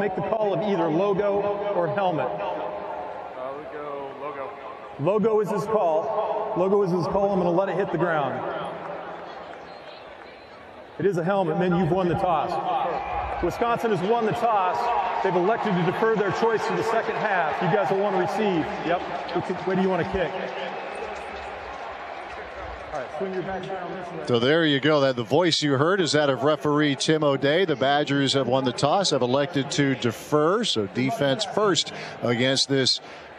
make the call of either logo or helmet. We go logo. Logo is his call. Logo is his call. I'm going to let it hit the ground. It is a helmet, then you've won the toss. Wisconsin has won the toss. They've elected to defer their choice to the second half. You guys will want to receive. Yep. Where do you want to kick? All right, swing your back on this one. So there you go. That the voice you heard is that of referee Tim O'Day. The Badgers have won the toss, have elected to defer. So defense first against this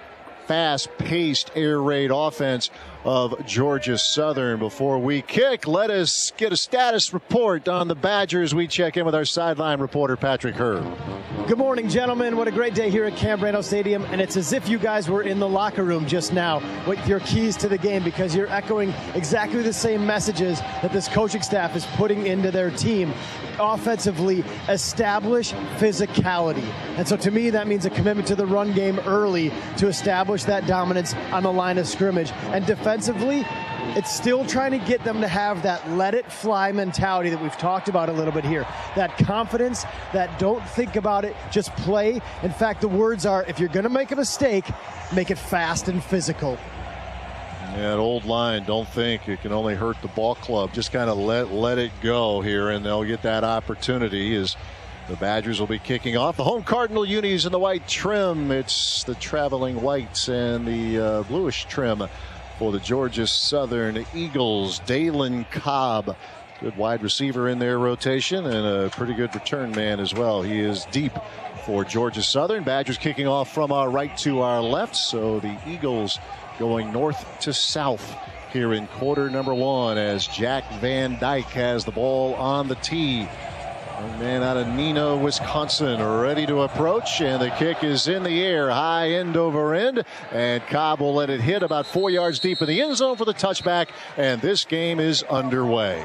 fast-paced air raid offense of Georgia Southern. Before we kick, let us get a status report on the Badgers. We check in with our sideline reporter, Patrick Herb. Good morning, gentlemen. What a great day here at Cam Brando Stadium. And it's as if you guys were in the locker room just now with your keys to the game, because you're echoing exactly the same messages that this coaching staff is putting into their team. Offensively, establish physicality. And so to me, that means a commitment to the run game early to establish that dominance on the line of scrimmage. And defensively, it's still trying to get them to have that let it fly mentality that we've talked about a little bit here. That confidence, that don't think about it, just play. In fact, the words are, if you're going to make a mistake, make it fast and physical. Yeah, that old line, don't think it can only hurt the ball club. Just kind of let it go here, and they'll get that opportunity as the Badgers will be kicking off. The home Cardinal unis in the white trim. It's the traveling whites and the bluish trim for the Georgia Southern Eagles. Dalen Cobb, good wide receiver in their rotation, and a pretty good return man as well. He is deep for Georgia Southern. Badgers kicking off from our right to our left, so the Eagles going north to south here in quarter number one as Jack Van Dyke has the ball on the tee. Young man out of Neenah, Wisconsin, ready to approach, and the kick is in the air, high end over end, and Cobb will let it hit about 4 yards deep in the end zone for the touchback, and this game is underway.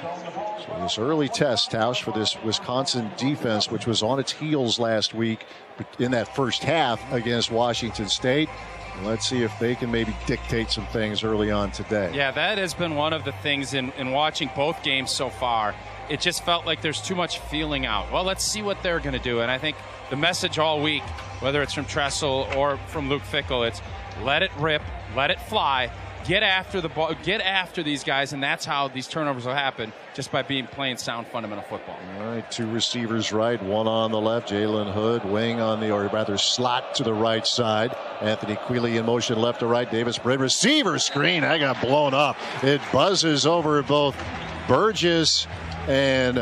So this early test, Tausch, for this Wisconsin defense, which was on its heels last week in that first half against Washington State. Let's see if they can maybe dictate some things early on today. Yeah, that has been one of the things in watching both games so far. It just felt like there's too much feeling out. Well, let's see what they're going to do. And I think the message all week, whether it's from Tressel or from Luke Fickell, it's let it rip, let it fly, get after the ball, get after these guys, and that's how these turnovers will happen, just by playing sound fundamental football. All right, two receivers right, one on the left. Jalen Hood, wing on the, or rather slot to the right side. Anthony Quealy in motion left to right. Davis Brin, receiver screen. That got blown up. It buzzes over both Burgess and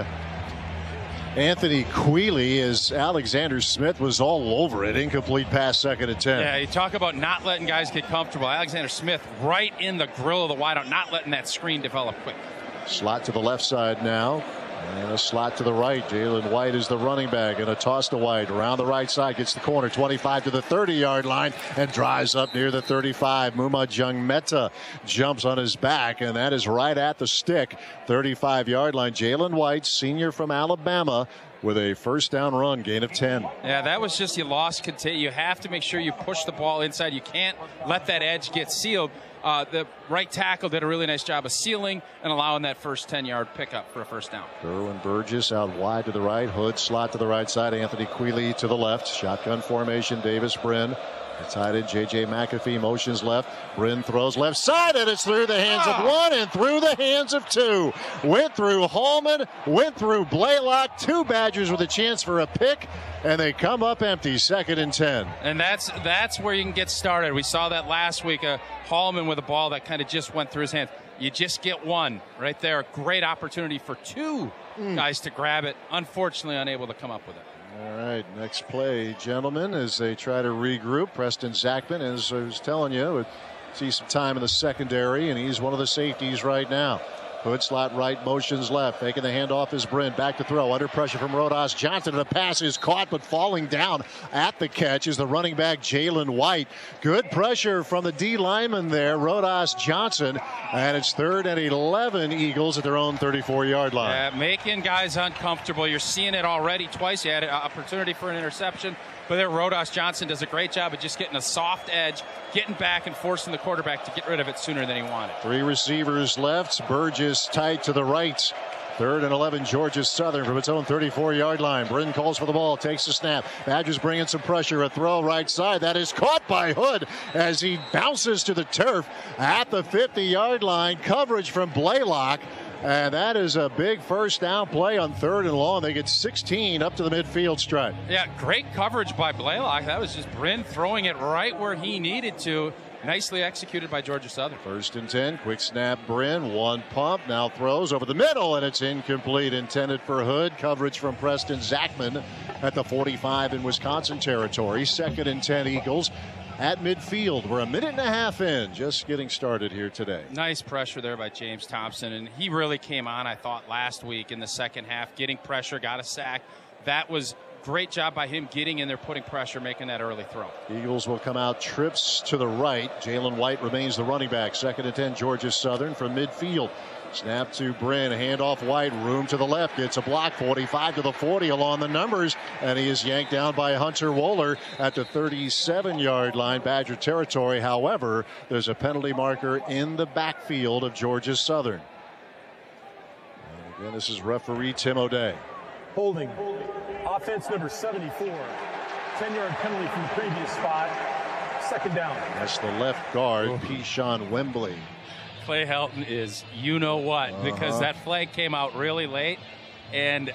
Anthony Quealy as Alexander Smith was all over it. Incomplete pass, 2nd and 10. Yeah, you talk about not letting guys get comfortable. Alexander Smith right in the grill of the wideout, not letting that screen develop quick. Slot to the left side now. And a slot to the right. Jalen White is the running back, and a toss to White around the right side, gets the corner, 25 to the 30-yard line, and drives up near the 35. Muma Jungmeta jumps on his back, and that is right at the stick, 35-yard line. Jalen White, senior from Alabama, with a first down run, gain of 10. Yeah, that was just, you lost contain. You have to make sure you push the ball inside. You can't let that edge get sealed. The right tackle did a really nice job of sealing and allowing that first 10-yard pickup for a first down. Derwin Burgess out wide to the right. Hood slot to the right side. Anthony Quealy to the left. Shotgun formation. Davis Brin. The tight end J.J. McAfee motions left. Brin throws left side, and it's through the hands of one and through the hands of two. Went through Hallman, went through Blaylock. Two Badgers with a chance for a pick, and they come up empty, 2nd and 10. And that's where you can get started. We saw that last week, Hallman with a ball that kind of just went through his hands. You just get one right there. Great opportunity for two guys to grab it. Unfortunately, unable to come up with it. All right, next play, gentlemen, as they try to regroup. Preston Zachman, as I was telling you, would see some time in the secondary, and he's one of the safeties right now. Hood slot right, motions left, making the handoff is Brin. Back to throw, under pressure from Rodas Johnson. The pass is caught, but falling down at the catch is the running back Jalen White. Good pressure from the D lineman there, Rodas Johnson, and it's 3rd and 11 Eagles at their own 34-yard line. Yeah, making guys uncomfortable. You're seeing it already twice. You had an opportunity for an interception, but there Rodas Johnson does a great job of just getting a soft edge, getting back and forcing the quarterback to get rid of it sooner than he wanted. 3 receivers left. Burgess tight to the right 3rd and 11, Georgia Southern from its own 34-yard line. Bryn calls for the ball, takes the snap. Badgers bring in some pressure, a throw right side. That is caught by Hood as he bounces to the turf at the 50-yard line. Coverage from Blaylock. And that is a big first down play on 3rd and long. They get 16 up to the midfield stripe. Yeah, great coverage by Blaylock. That was just Bryn throwing it right where he needed to. Nicely executed by Georgia Southern. 1st and 10, quick snap, Bryn, one pump, now throws over the middle, and it's incomplete, intended for Hood. Coverage from Preston Zachman at the 45 in Wisconsin territory. 2nd and 10, Eagles at midfield. We're a minute and a half in, just getting started here today. Nice pressure there by James Thompson, and he really came on, I thought, last week in the second half, getting pressure, got a sack. That was great job by him getting in there, putting pressure, making that early throw. Eagles will come out trips to the right. Jalen White remains the running back. 2nd and 10, Georgia Southern from midfield. Snap to Bryn, handoff White, room to the left, gets a block, 45 to the 40 along the numbers, and he is yanked down by Hunter Wohler at the 37-yard line, Badger territory. However, there's a penalty marker in the backfield of Georgia Southern. And again, this is referee Tim O'Day. Holding. Offense number 74. 10-yard penalty from the previous spot. 2nd down. That's the left guard, Keyshawn Wembley. Clay Helton is you-know-what, because that flag came out really late, and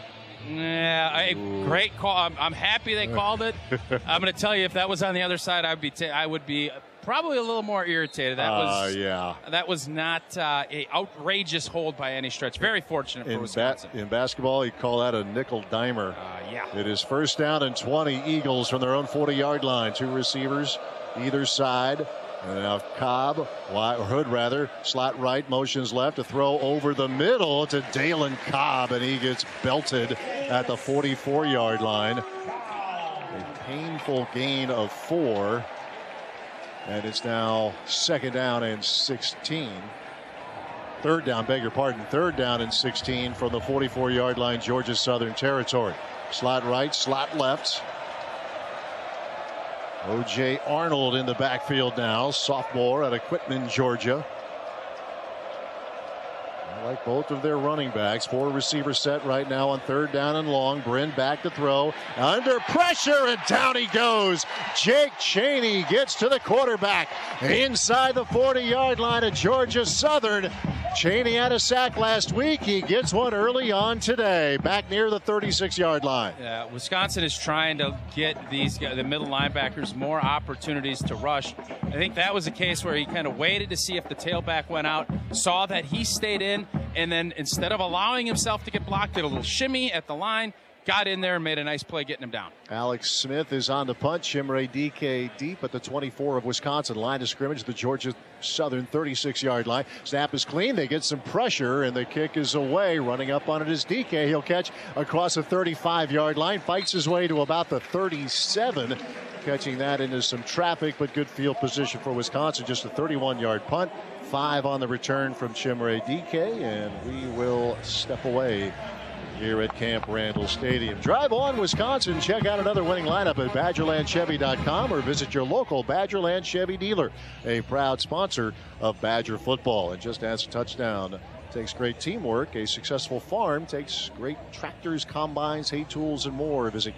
great call. I'm happy they called it. I'm going to tell you, if that was on the other side, I would be probably a little more irritated. That was not a outrageous hold by any stretch. Very fortunate for Wisconsin. In basketball, you call that a nickel dimer. It is 1st down and 20, Eagles from their own 40-yard line. 2 receivers either side. And now Hood, slot right, motions left, a throw over the middle to Dalen Cobb, and he gets belted at the 44-yard line. A painful gain of 4. And it's now 2nd down and 16. 3rd down, beg your pardon. 3rd down and 16 from the 44-yard line, Georgia Southern territory. Slot right, slot left. O.J. Arnold in the backfield now, sophomore out of Quitman, Georgia. I like both of their running backs. 4 receiver set right now on 3rd down and long. Bryn back to throw. Under pressure, and down he goes. Jake Chaney gets to the quarterback inside the 40-yard line of Georgia Southern. Chaney had a sack last week. He gets one early on today, back near the 36-yard line. Wisconsin is trying to get the middle linebackers more opportunities to rush. I think that was a case where he kind of waited to see if the tailback went out, saw that he stayed in, and then instead of allowing himself to get blocked, did a little shimmy at the line, got in there and made a nice play getting him down. Alex Smith is on the punt. Chimere Dike deep at the 24 of Wisconsin. Line of scrimmage, the Georgia Southern 36-yard line. Snap is clean. They get some pressure, and the kick is away. Running up on it is Dike. He'll catch across the 35-yard line. Fights his way to about the 37. Catching that into some traffic, but good field position for Wisconsin. Just a 31-yard punt. 5 on the return from Chimere Dike, and we will step away here at Camp Randall Stadium. Drive on, Wisconsin. Check out another winning lineup at BadgerlandChevy.com or visit your local Badgerland Chevy dealer, a proud sponsor of Badger football. And just as a touchdown takes great teamwork, a successful farm takes great tractors, combines, hay tools, and more. Visit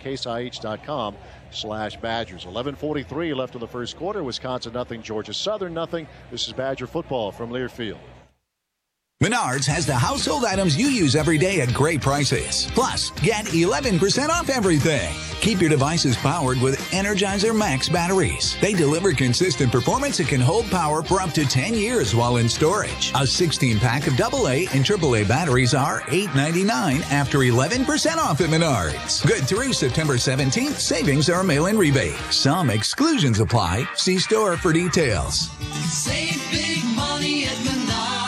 caseih.com/Badgers. 11:43 left in the first quarter. Wisconsin nothing, Georgia Southern nothing. This is Badger football from Learfield. Menards has the household items you use every day at great prices. Plus, get 11% off everything. Keep your devices powered with Energizer Max batteries. They deliver consistent performance and can hold power for up to 10 years while in storage. A 16-pack of AA and AAA batteries are $8.99 after 11% off at Menards. Good through September 17th. Savings are mail-in rebate. Some exclusions apply. See store for details. Save big money at Menards.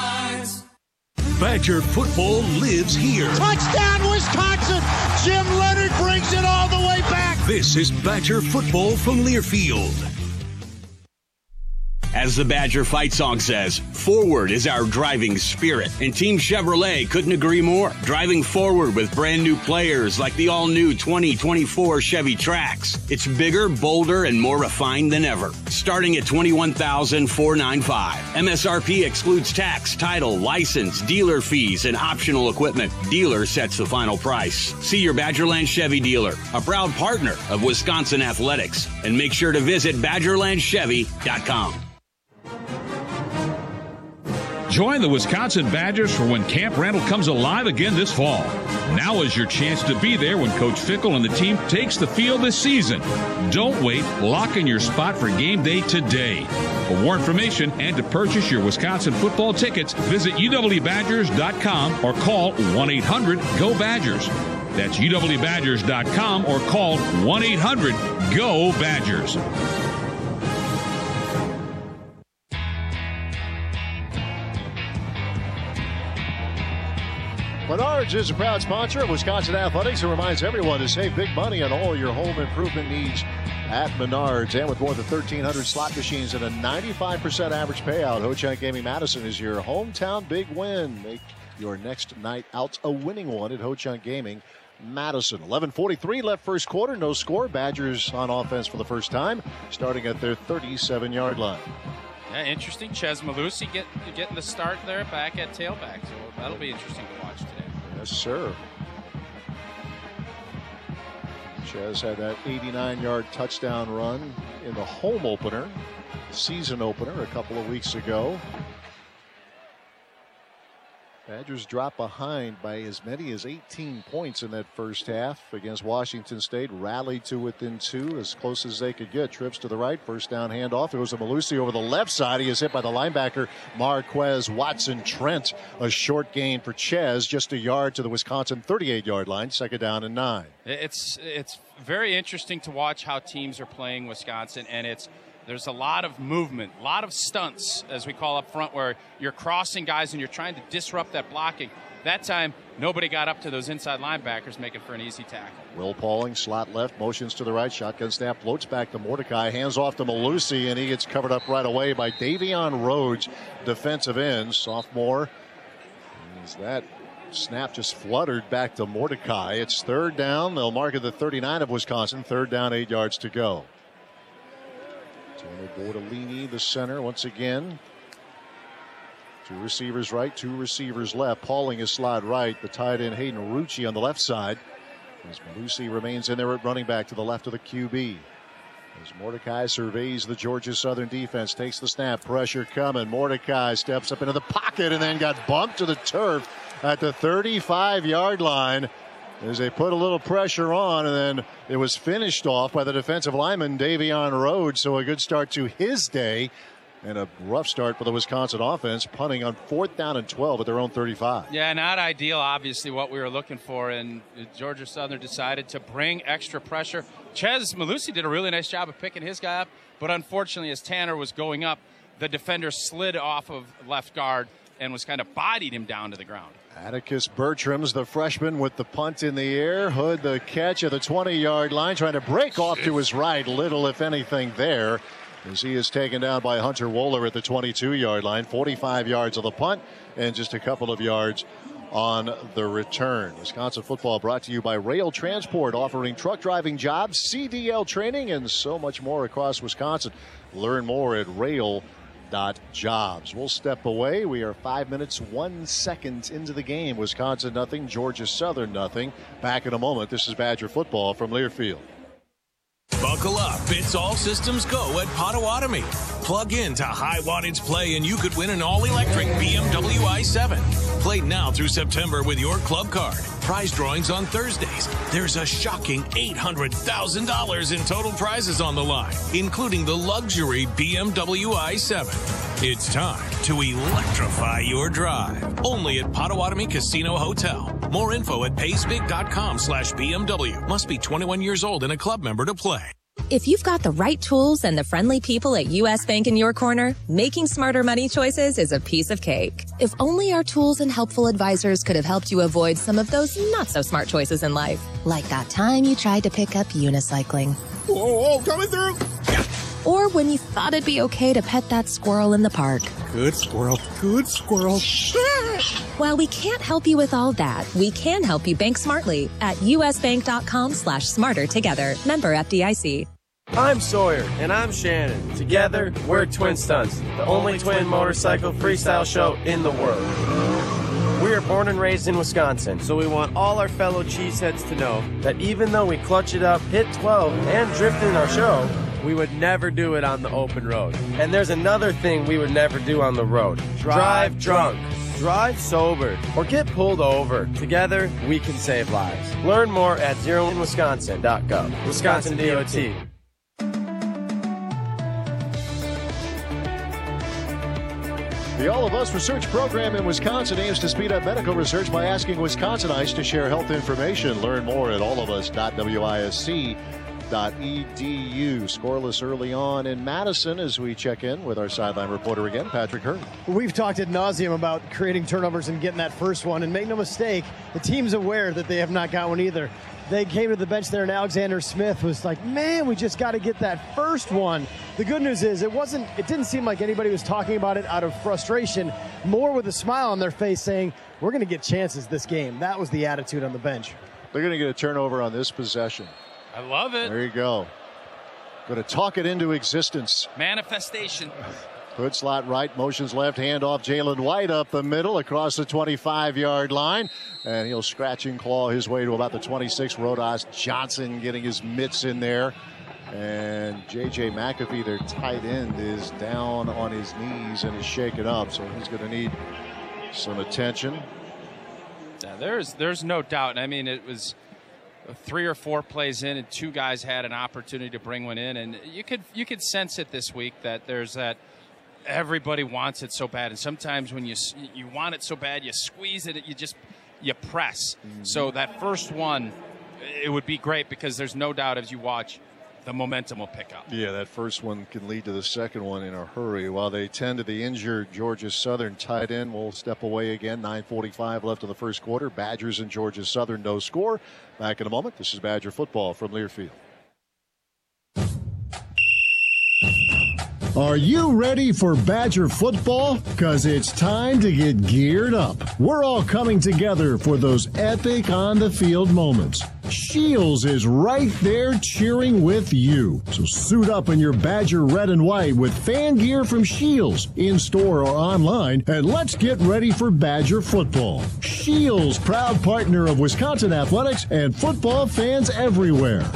Badger football lives here. Touchdown, Wisconsin! Jim Leonard brings it all the way back. This is Badger football from Learfield. As the Badger fight song says, forward is our driving spirit. And Team Chevrolet couldn't agree more. Driving forward with brand new players like the all-new 2024 Chevy Trax. It's bigger, bolder, and more refined than ever. Starting at $21,495. MSRP excludes tax, title, license, dealer fees, and optional equipment. Dealer sets the final price. See your Badgerland Chevy dealer, a proud partner of Wisconsin Athletics. And make sure to visit BadgerlandChevy.com. Join the Wisconsin Badgers for when Camp Randall comes alive again this fall. Now is your chance to be there when Coach Fickell and the team takes the field this season. Don't wait. Lock in your spot for game day today. For more information and to purchase your Wisconsin football tickets, visit uwbadgers.com or call 1-800-GO-BADGERS. That's uwbadgers.com or call 1-800-GO-BADGERS. Menards is a proud sponsor of Wisconsin Athletics and reminds everyone to save big money on all your home improvement needs at Menards. And with more than 1,300 slot machines and a 95% average payout, Ho-Chunk Gaming Madison is your hometown big win. Make your next night out a winning one at Ho-Chunk Gaming Madison. 11:43 left first quarter, no score. Badgers on offense for the first time, starting at their 37-yard line. Yeah, interesting. Chez Mellusi getting the start there back at tailback. So that'll be interesting to watch today. Yes, sir. Chez had that 89-yard touchdown run in the home opener, season opener a couple of weeks ago. Badgers dropped behind by as many as 18 points in that first half against Washington State. Rallied to within 2, as close as they could get. Trips to the right, first down handoff. It was a Mellusi over the left side. He is hit by the linebacker Marquez Watson-Trent. A short gain for Chez, just a yard to the Wisconsin 38-yard line. Second down and 9. It's very interesting to watch how teams are playing Wisconsin, and there's a lot of movement, a lot of stunts, as we call up front, where you're crossing guys and you're trying to disrupt that blocking. That time, nobody got up to those inside linebackers, making for an easy tackle. Will Pauling, slot left, motions to the right, shotgun snap, floats back to Mordecai, hands off to Mellusi, and he gets covered up right away by Davion Rhodes, defensive end, sophomore. As that snap just fluttered back to Mordecai. It's third down. They'll mark at the 39 of Wisconsin. Third down, 8 yards to go. Tony Bortolini, the center, once again. 2 receivers right, 2 receivers left. Pauling is slide right. The tight end Hayden Rucci on the left side. As Mellusi remains in there at running back to the left of the QB. As Mordecai surveys the Georgia Southern defense, takes the snap, pressure coming. Mordecai steps up into the pocket and then got bumped to the turf at the 35-yard line. As they put a little pressure on, and then it was finished off by the defensive lineman Davion Rhodes. So a good start to his day, and a rough start for the Wisconsin offense, punting on 4th down and 12 at their own 35. Yeah, not ideal, obviously, what we were looking for, and Georgia Southern decided to bring extra pressure. Chez Mellusi did a really nice job of picking his guy up, but unfortunately, as Tanner was going up, the defender slid off of left guard and was kind of bodied him down to the ground. Atticus Bertram's the freshman with the punt in the air. Hood the catch at the 20-yard line, trying to break off to his right. Little, if anything, there, as he is taken down by Hunter Wohler at the 22-yard line. 45 yards of the punt and just a couple of yards on the return. Wisconsin football brought to you by Rail Transport, offering truck driving jobs, CDL training, and so much more across Wisconsin. Learn more at rail.jobs. We'll step away. We are 5 minutes, 1 second into the game. Wisconsin nothing, Georgia Southern nothing. Back in a moment. This is Badger football from Learfield. Buckle up. It's all systems go at Potawatomi. Plug in to high wattage play and you could win an all-electric BMW i7. Play now through September with your club card. Prize drawings on Thursdays. There's a shocking $800,000 in total prizes on the line, including the luxury BMW i7. It's time to electrify your drive. Only at Potawatomi Casino Hotel. More info at paysbig.com/BMW. Must be 21 years old and a club member to play. If you've got the right tools and the friendly people at U.S. Bank in your corner, making smarter money choices is a piece of cake. If only our tools and helpful advisors could have helped you avoid some of those not-so-smart choices in life. Like that time you tried to pick up unicycling. Whoa, coming through! or when you thought it'd be okay to pet that squirrel in the park. Good squirrel, good squirrel. While we can't help you with all that, we can help you bank smartly at usbank.com/smarter together. Member FDIC. I'm Sawyer. And I'm Shannon. Together, we're Twin Stunts, the only twin motorcycle freestyle show in the world. We are born and raised in Wisconsin, so we want all our fellow cheeseheads to know that even though we clutch it up, hit 12, and drift in our show, we would never do it on the open road. And there's another thing we would never do on the road. Drive drunk. Drive sober. Or get pulled over. Together, we can save lives. Learn more at zeroinwisconsin.gov. Wisconsin DOT. The All of Us research program in Wisconsin aims to speed up medical research by asking Wisconsinites to share health information. Learn more at allofus.wisc.edu. Scoreless early on in Madison as we check in with our sideline reporter again, Patrick Hearn. We've talked ad nauseum about creating turnovers and getting that first one, and make no mistake, the team's aware that they have not got one either. They came to the bench there, and Alexander Smith was like, man, we just got to get that first one. The good news is it didn't seem like anybody was talking about it out of frustration, more with a smile on their face saying, we're going to get chances this game. That was the attitude on the bench. They're going to get a turnover on this possession. I love it. There you go. Going to talk it into existence. Manifestation. Hood slot right, motions left, hand off Jalen White up the middle across the 25-yard line. And he'll scratch and claw his way to about the 26. Rodas Johnson getting his mitts in there. And J.J. McAfee, their tight end, is down on his knees and is shaken up. So he's going to need some attention. Yeah, there's no doubt. I mean, it was 3 or 4 plays in, and 2 guys had an opportunity to bring one in. And you could sense it this week that there's that everybody wants it so bad. And sometimes when you want it so bad, you squeeze it, you press. Mm-hmm. So that first one, it would be great because there's no doubt as you watch, the momentum will pick up. Yeah, that first one can lead to the second one in a hurry. While they tend to the injured Georgia Southern tight end will step away again. 9:45 left in the first quarter. Badgers and Georgia Southern no score. Back in a moment. This is Badger football from Learfield. Are you ready for Badger football? Because it's time to get geared up. We're all coming together for those epic on-the-field moments. Shields is right there cheering with you. So suit up in your Badger red and white with fan gear from Shields, in-store or online, and let's get ready for Badger football. Shields, proud partner of Wisconsin Athletics and football fans everywhere.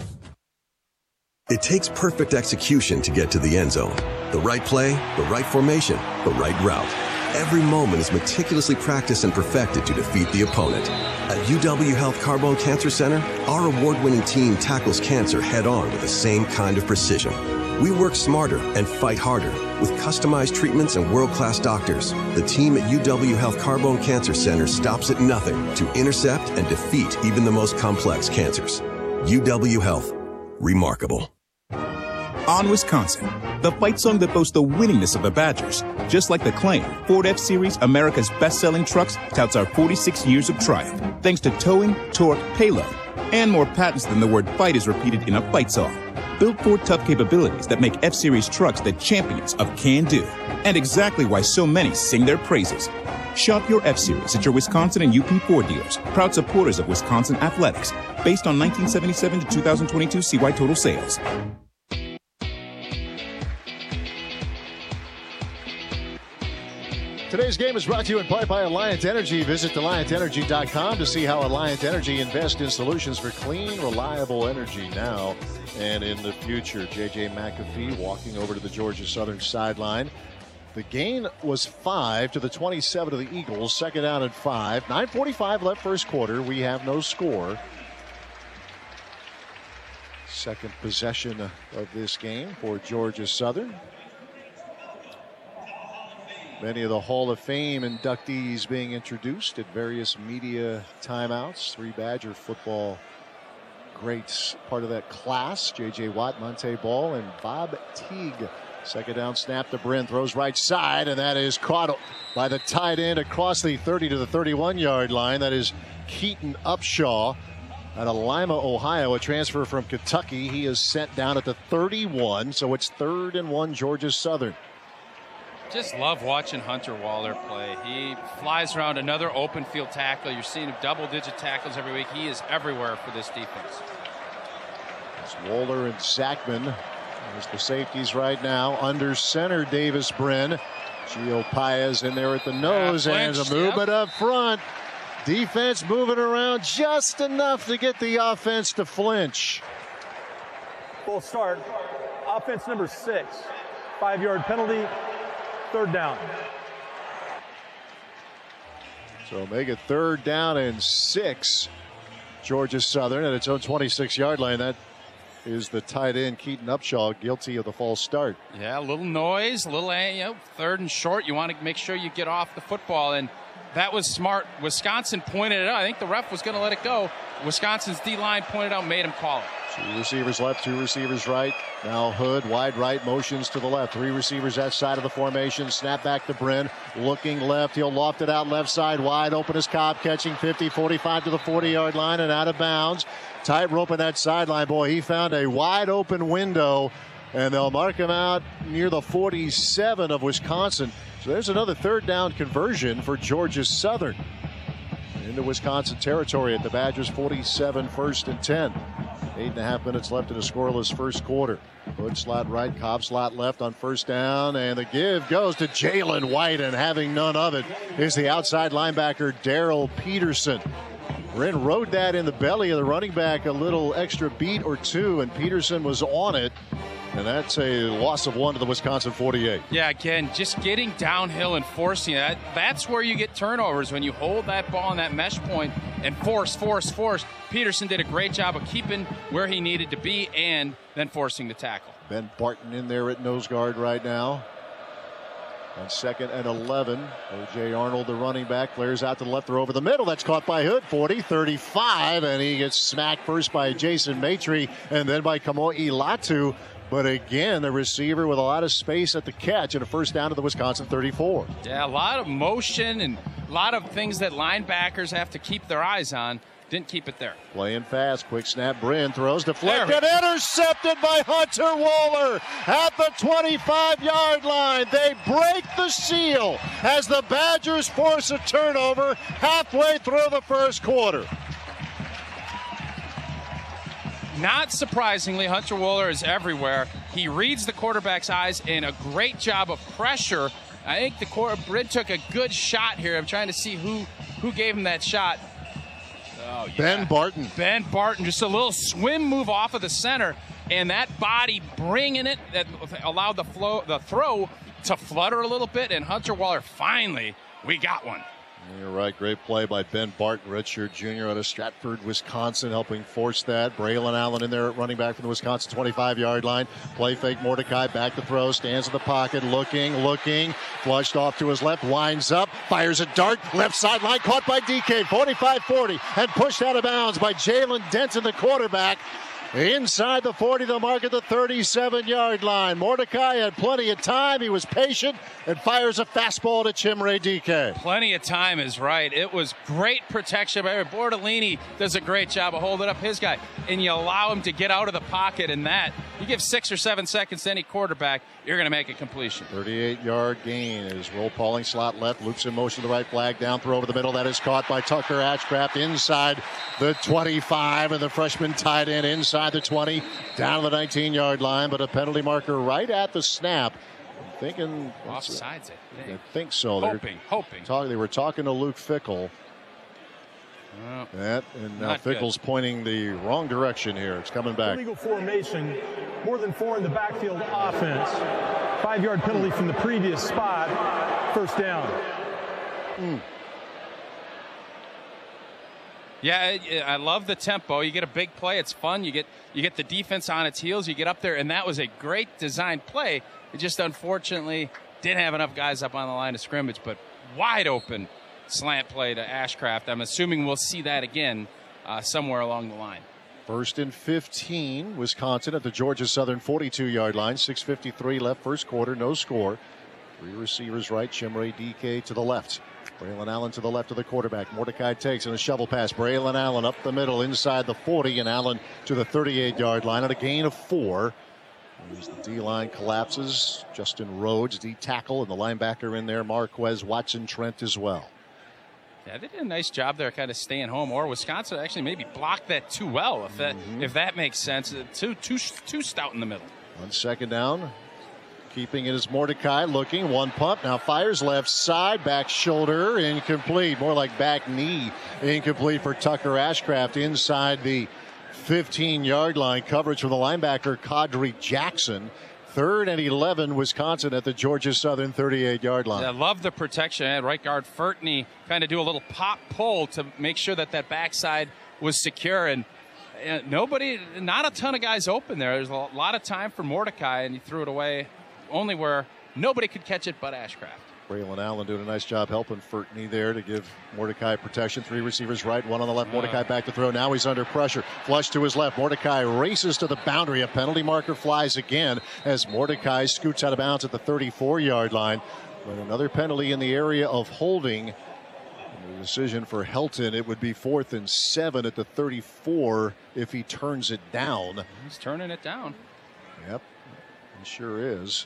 It takes perfect execution to get to the end zone. The right play, the right formation, the right route. Every moment is meticulously practiced and perfected to defeat the opponent. At UW Health Carbone Cancer Center, our award-winning team tackles cancer head-on with the same kind of precision. We work smarter and fight harder with customized treatments and world-class doctors. The team at UW Health Carbone Cancer Center stops at nothing to intercept and defeat even the most complex cancers. UW Health. Remarkable. On Wisconsin, the fight song that boasts the winningness of the Badgers. Just like the claim, Ford F-Series, America's best-selling trucks, touts our 46 years of triumph, thanks to towing, torque, payload, and more patents than the word fight is repeated in a fight song. Built for tough capabilities that make F-Series trucks the champions of can-do, and exactly why so many sing their praises. Shop your F-Series at your Wisconsin and UP Ford dealers, proud supporters of Wisconsin athletics, based on 1977 to 2022 CY total sales. Today's game is brought to you in part by Alliant Energy. Visit AlliantEnergy.com to see how Alliant Energy invests in solutions for clean, reliable energy now and in the future. J.J. McAfee walking over to the Georgia Southern sideline. The gain was 5 to the 27 of the Eagles. Second down and 5. 9:45 left first quarter. We have no score. Second possession of this game for Georgia Southern. Many of the Hall of Fame inductees being introduced at various media timeouts. 3 Badger football greats part of that class. J.J. Watt, Monte Ball, and Bob Teague. Second down snap to Brin, throws right side, and that is caught by the tight end across the 30 to the 31-yard line. That is Keaton Upshaw. out of Lima, Ohio, a transfer from Kentucky. He is sent down at the 31, so it's 3rd and 1, Georgia Southern. Just love watching Hunter Waller play. He flies around, another open field tackle. You're seeing double-digit tackles every week. He is everywhere for this defense. It's Waller and Zachman as the safeties right now. Under center, Davis Brin. Gio Paez in there at the nose, and a movement up front. Defense moving around just enough to get the offense to flinch. Full start. Offense number 6. 5-yard penalty. 3rd down. So make it 3rd down and 6. Georgia Southern at its own 26-yard line. That is the tight end, Keaton Upshaw, guilty of the false start. Yeah, a little noise, a little 3rd and short. You want to make sure you get off the football, and that was smart. Wisconsin pointed it out. I think the ref was going to let it go. Wisconsin's D-line pointed out, made him call it. 2 receivers left, 2 receivers right. Now Hood, wide right, motions to the left. 3 receivers that side of the formation. Snap back to Brin. Looking left. He'll loft it out left side. Wide open as Cobb, catching 50, 45 to the 40-yard line and out of bounds. Tight rope in that sideline. Boy, he found a wide open window, and they'll mark him out near the 47 of Wisconsin. So there's another 3rd down conversion for Georgia Southern. Into Wisconsin territory at the Badgers 47, 1st and 10. 8.5 minutes left in a scoreless first quarter. Hood slot right, Cobb slot left on 1st down, and the give goes to Jalen White, and having none of it is the outside linebacker Daryl Peterson. Brin rode that in the belly of the running back a little extra beat or 2, and Peterson was on it. And that's a loss of 1 to the Wisconsin 48. Yeah, again, just getting downhill and forcing that. That's where you get turnovers, when you hold that ball on that mesh point and force. Peterson did a great job of keeping where he needed to be and then forcing the tackle. Ben Barton in there at nose guard right now. On 2nd and 11, O.J. Arnold, the running back, flares out to the left, throw over the middle. That's caught by Hood, 40, 35, and he gets smacked first by Jason Maitre and then by Kamoi Latu. But again, the receiver with a lot of space at the catch and a 1st down to the Wisconsin 34. Yeah, a lot of motion and a lot of things that linebackers have to keep their eyes on. Didn't keep it there. Playing fast, quick snap. Brin throws, deflected, intercepted by Hunter Waller at the 25-yard line. They break the seal as the Badgers force a turnover halfway through the first quarter. Not surprisingly, Hunter Waller is everywhere. He reads the quarterback's eyes and a great job of pressure. I think Brin took a good shot here. I'm trying to see who gave him that shot. Oh, yeah. Ben Barton. Ben Barton, just a little swim move off of the center, and that body bringing it that allowed the throw to flutter a little bit, and Hunter Waller finally, we got one. You're right. Great play by Ben Barton, redshirt junior out of Stratford, Wisconsin, helping force that. Braylon Allen in there at running back from the Wisconsin 25-yard line. Play fake, Mordecai back to throw, stands in the pocket, looking, flushed off to his left, winds up, fires a dart, left sideline, caught by DK, 45-40, and pushed out of bounds by Jalen Denton, the quarterback. Inside the 40, the mark at the 37-yard line. Mordecai had plenty of time. He was patient and fires a fastball to Chimere DK. Plenty of time is right. It was great protection by Bordolini. Does a great job of holding up his guy. And you allow him to get out of the pocket, and that, you give 6 or 7 seconds to any quarterback, you're going to make a completion. 38-yard gain is Will Pauling, slot left, loops in motion to the right, flag down, throw over the middle. That is caught by Tucker Ashcraft inside the 25, and the freshman tight end inside the 20, down to the 19-yard line, but a penalty marker right at the snap. I'm thinking offsides, I think so. Hoping. They were talking to Luke Fickle. And now Fickle's pointing the wrong direction here. It's coming back. Illegal formation, more than 4 in the backfield offense. 5-yard penalty from the previous spot. 1st down. Yeah, I love the tempo. You get a big play. It's fun. You get the defense on its heels. You get up there, and that was a great design play. It just unfortunately didn't have enough guys up on the line of scrimmage, but wide open slant play to Ashcraft. I'm assuming we'll see that again somewhere along the line. 1st and 15, Wisconsin at the Georgia Southern 42-yard line. 6:53 left, first quarter, no score. 3 receivers right, Chimere DK to the left. Braylon Allen to the left of the quarterback. Mordecai takes in a shovel pass. Braylon Allen up the middle inside the 40, and Allen to the 38-yard line at a gain of 4. As the D-line collapses, Justin Rhodes, D-tackle, and the linebacker in there, Marquez Watson Trent as well. Yeah, they did a nice job there kind of staying home, or Wisconsin actually maybe blocked that too well, if that makes sense. Too stout in the middle. On second down, keeping it is Mordecai looking. One pump, now fires left side, back shoulder, incomplete. More like back knee, incomplete for Tucker Ashcraft inside the 15-yard line. Coverage from the linebacker, Kadri Jackson. 3rd and 11, Wisconsin at the Georgia Southern 38-yard line. I love the protection. I had right guard Furtney kind of do a little pop pull to make sure that backside was secure. And not a ton of guys open there. There's a lot of time for Mordecai, and he threw it away only where nobody could catch it but Ashcraft. Braylon Allen doing a nice job helping Furtney there to give Mordecai protection. 3 receivers right, 1 on the left. Mordecai back to throw. Now he's under pressure. Flush to his left. Mordecai races to the boundary. A penalty marker flies again as Mordecai scoots out of bounds at the 34-yard line. But another penalty in the area of holding. The decision for Helton, it would be 4th and 7 at the 34 if he turns it down. He's turning it down. Yep, he sure is.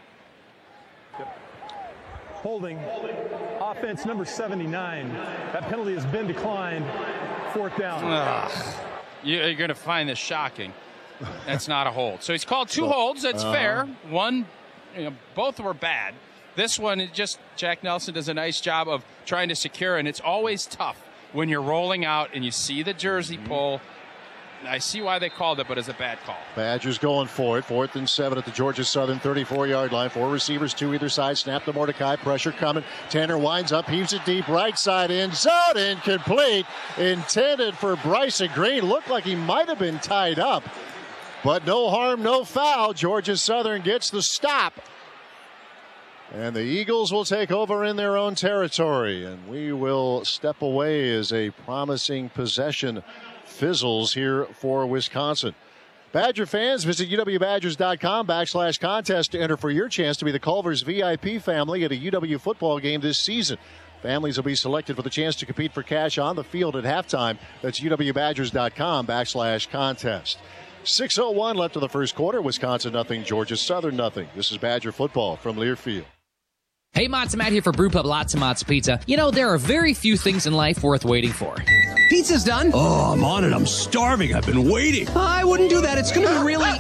Holding, offense number 79. That penalty has been declined. 4th down. You're going to find this shocking. That's not a hold. So he's called 2 holds. That's fair. One, both were bad. This one, Jack Nelson does a nice job of trying to secure, and it's always tough when you're rolling out and you see the jersey pull. I see why they called it, but it's a bad call. Badgers going for it. 4th and 7 at the Georgia Southern 34-yard line. 4 receivers, 2 either side. Snap to Mordecai. Pressure coming. Tanner winds up, heaves it deep. Right side end zone. Incomplete. Intended for Bryson Green. Looked like he might have been tied up. But no harm, no foul. Georgia Southern gets the stop. And the Eagles will take over in their own territory. And we will step away as a promising possession fizzles here for Wisconsin. Badger fans, visit uwbadgers.com/contest to enter for your chance to be the Culver's VIP family at a UW football game this season. Families will be selected for the chance to compete for cash on the field at halftime. That's uwbadgers.com/contest. 6:01 left in the first quarter. Wisconsin nothing, Georgia Southern nothing. This is Badger football from Learfield. Hey, Matzo Matt here for Brewpub Lots of Matzo Pizza. You know, there are very few things in life worth waiting for. Pizza's done. Oh, I'm on it. I'm starving. I've been waiting. I wouldn't do that. It's going to be really...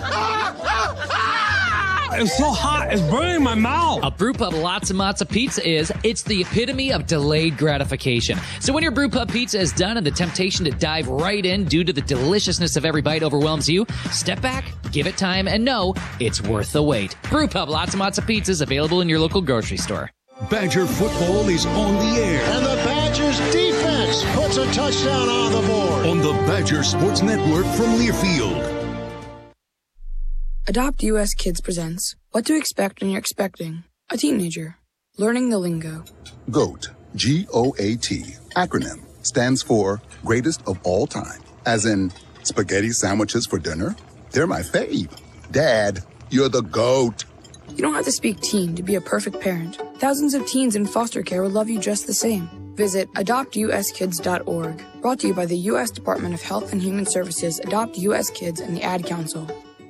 It's so hot. It's burning my mouth. A Brewpub Lots of Matzo Pizza it's the epitome of delayed gratification. So when your Brewpub pizza is done and the temptation to dive right in due to the deliciousness of every bite overwhelms you, step back, give it time, and know it's worth the wait. Brewpub Lots of Matzo Pizza is available in your local grocery store. Badger football is on the air. And the Badgers defense puts a touchdown on the board. On the Badger Sports Network from Learfield. Adopt US Kids presents What to Expect When You're Expecting a Teenager. Learning the Lingo. GOAT, G-O-A-T, acronym, stands for Greatest of All Time. As in, spaghetti sandwiches for dinner? They're my fave. Dad, you're the GOAT. You don't have to speak teen to be a perfect parent. Thousands of teens in foster care will love you just the same. Visit adoptuskids.org. Brought to you by the U.S. Department of Health and Human Services, Adopt U.S. Kids, and the Ad Council.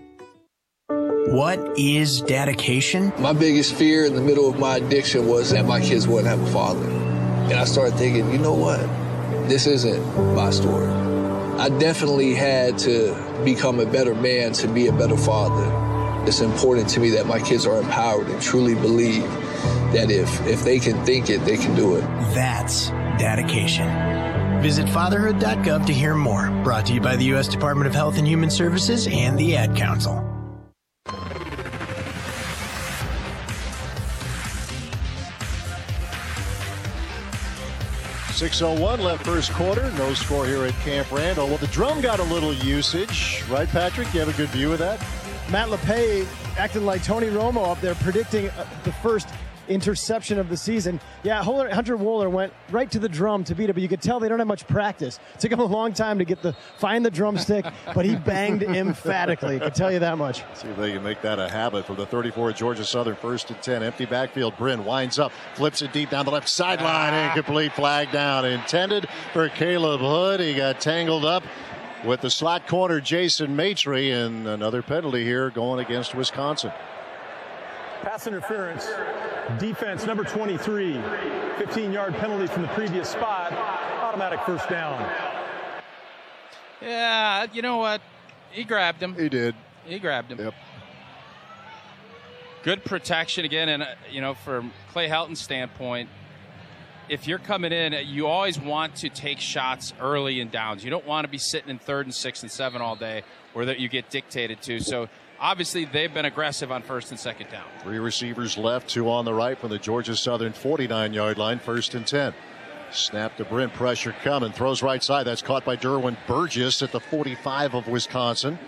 What is dedication? My biggest fear in the middle of my addiction was that my kids wouldn't have a father. And I started thinking, you know what? This isn't my story. I definitely had to become a better man to be a better father. It's important to me that my kids are empowered and truly believe that if they can think it, they can do it. That's dedication. Visit fatherhood.gov to hear more. Brought to you by the U.S. Department of Health and Human Services and the Ad Council. .601 left first quarter. No score here at Camp Randall. Well, the drum got a little usage. Right, Patrick? You have a good view of that? Matt LePay acting like Tony Romo up there predicting the first interception of the season. Yeah, Hunter Wohler went right to the drum to beat it, but you could tell they don't have much practice. It took him a long time to find the drumstick, but he banged emphatically. I can tell you that much. See if they can make that a habit for the 34 Georgia Southern. 1st and 10. Empty backfield. Bryn winds up, flips it deep down the left sideline. Incomplete, flag down. Intended for Caleb Hood. He got tangled up with the slot corner Jason Maitre, and another penalty here going against Wisconsin. Pass interference. Defense number 23. 15-yard penalty from the previous spot. Automatic first down. Yeah, you know what? He grabbed him. He did. He grabbed him. Yep. Good protection again, and from Clay Helton's standpoint, if you're coming in, you always want to take shots early in downs. You don't want to be sitting in 3rd and 6 and 7 all day where that you get dictated to. So obviously they've been aggressive on 1st and 2nd down. 3 receivers left, 2 on the right from the Georgia Southern 49-yard line. 1st and 10. Snap to Bryn, pressure coming, throws right side. That's caught by Derwin Burgess at the 45 of Wisconsin.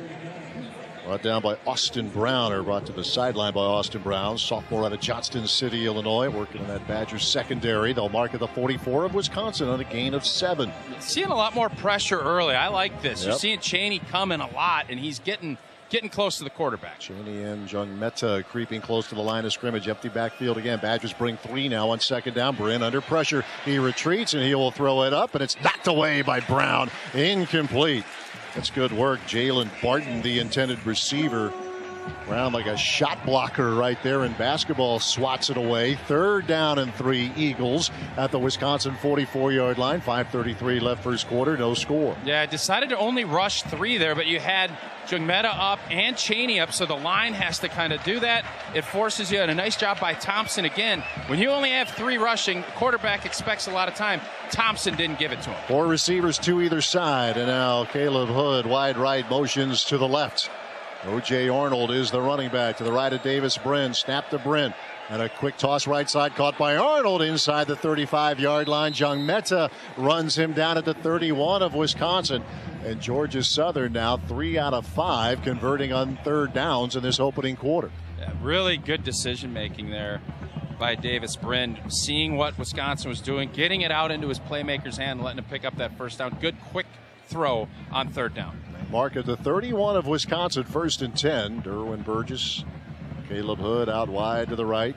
Brought down by Austin Brown, or brought to the sideline by Austin Brown, sophomore out of Johnston City, Illinois, working in that Badgers secondary. They'll mark at the 44 of Wisconsin on a gain of 7. Seeing a lot more pressure early. I like this. Yep. You're seeing Chaney coming a lot, and he's getting close to the quarterback. Chaney and Jung Meta creeping close to the line of scrimmage. Empty backfield again. Badgers bring 3 now on 2nd down. Bryn under pressure. He retreats, and he will throw it up, and it's knocked away by Brown. Incomplete. That's good work. Jalen Barton, the intended receiver. Brown like a shot blocker right there in basketball, swats it away. 3rd down and 3 Eagles at the Wisconsin 44-yard line. 5:33 left first quarter, no score. Yeah, decided to only rush 3 there, but you had Jungmeta up and Chaney up, so the line has to kind of do that. It forces you, and a nice job by Thompson again. When you only have 3 rushing, the quarterback expects a lot of time. Thompson didn't give it to him. 4 receivers to either side, and now Caleb Hood wide right motions to the left. O.J. Arnold is the running back to the right of Davis Bryn. Snap to Bryn. And a quick toss right side caught by Arnold inside the 35-yard line. Jung Meta runs him down at the 31 of Wisconsin. And Georgia Southern now 3 out of 5 converting on 3rd downs in this opening quarter. Yeah, really good decision making there by Davis Bryn. Seeing what Wisconsin was doing, getting it out into his playmaker's hand, and letting him pick up that first down. Good quick throw on 3rd down. Mark at the 31 of Wisconsin, 1st and 10. Derwin Burgess, Caleb Hood out wide to the right.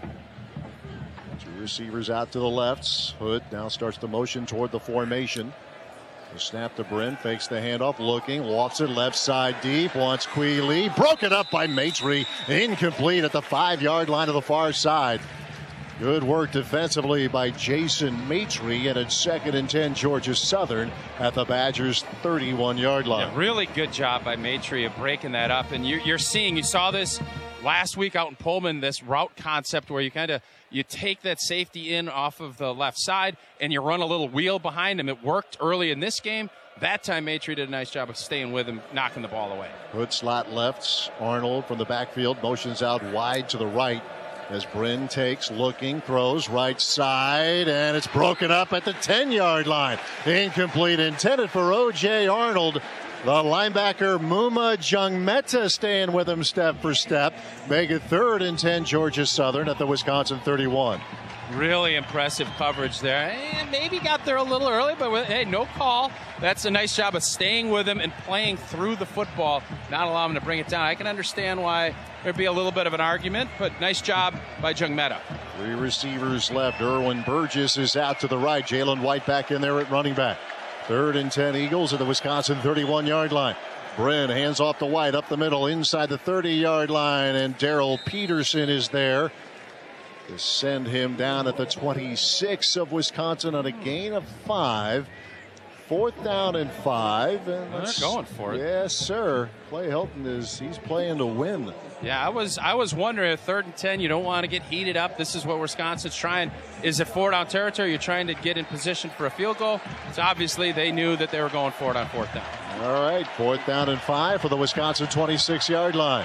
2 receivers out to the left. Hood now starts the motion toward the formation. The snap to Bryn, fakes the handoff, looking, walks it left side deep, wants Quealy, broken up by Maitre, incomplete at the 5-yard line of the far side. Good work defensively by Jason Maitre, and it's 2nd and 10 Georgia Southern at the Badgers 31-yard line. Yeah, really good job by Maitre of breaking that up, and you saw this last week out in Pullman, this route concept where you take that safety in off of the left side and you run a little wheel behind him. It worked early in this game. That time Maitre did a nice job of staying with him, knocking the ball away. Hood slot left. Arnold from the backfield motions out wide to the right as Bryn takes, looking, throws right side, and it's broken up at the 10-yard line. Incomplete, intended for O.J. Arnold. The linebacker Muma Jungmeta staying with him step for step. Make it 3rd and 10 Georgia Southern at the Wisconsin 31. Really impressive coverage there. And maybe got there a little early, but hey, no call. That's a nice job of staying with him and playing through the football, not allowing him to bring it down. I can understand why there'd be a little bit of an argument, but nice job by Jungmeta. 3 receivers left. Derwin Burgess is out to the right. Jalen White back in there at running back. 3rd and 10 Eagles at the Wisconsin 31-yard line. Bryn hands off to White up the middle inside the 30-yard line, and Darrell Peterson is there to send him down at the 26 of Wisconsin on a gain of 5. 4th down and 5. And they're going for it. Yes, sir. Clay Helton he's playing to win. Yeah, I was wondering, at 3rd and 10, you don't want to get heated up. This is what Wisconsin's trying. Is it 4-down territory? You're trying to get in position for a field goal. So obviously they knew that they were going for it on 4th down. All right, 4th down and 5 for the Wisconsin 26-yard line.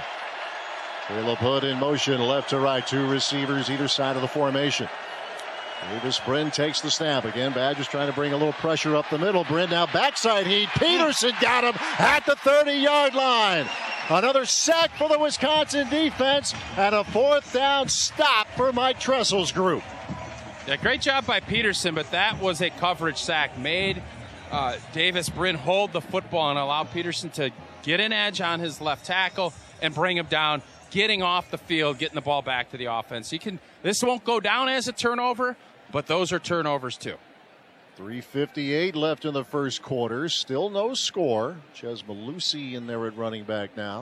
Caleb Hood in motion, left to right. 2 receivers either side of the formation. Davis Bryn takes the snap. Again, Badgers trying to bring a little pressure up the middle. Bryn now backside heat. Peterson got him at the 30-yard line. Another sack for the Wisconsin defense and a 4th down stop for Mike Tressel's group. Yeah, great job by Peterson, but that was a coverage sack. Made Davis Brin hold the football and allow Peterson to get an edge on his left tackle and bring him down, getting off the field, getting the ball back to the offense. This won't go down as a turnover, but those are turnovers too. 3:58 left in the first quarter. Still no score. Chez Mellusi in there at running back now.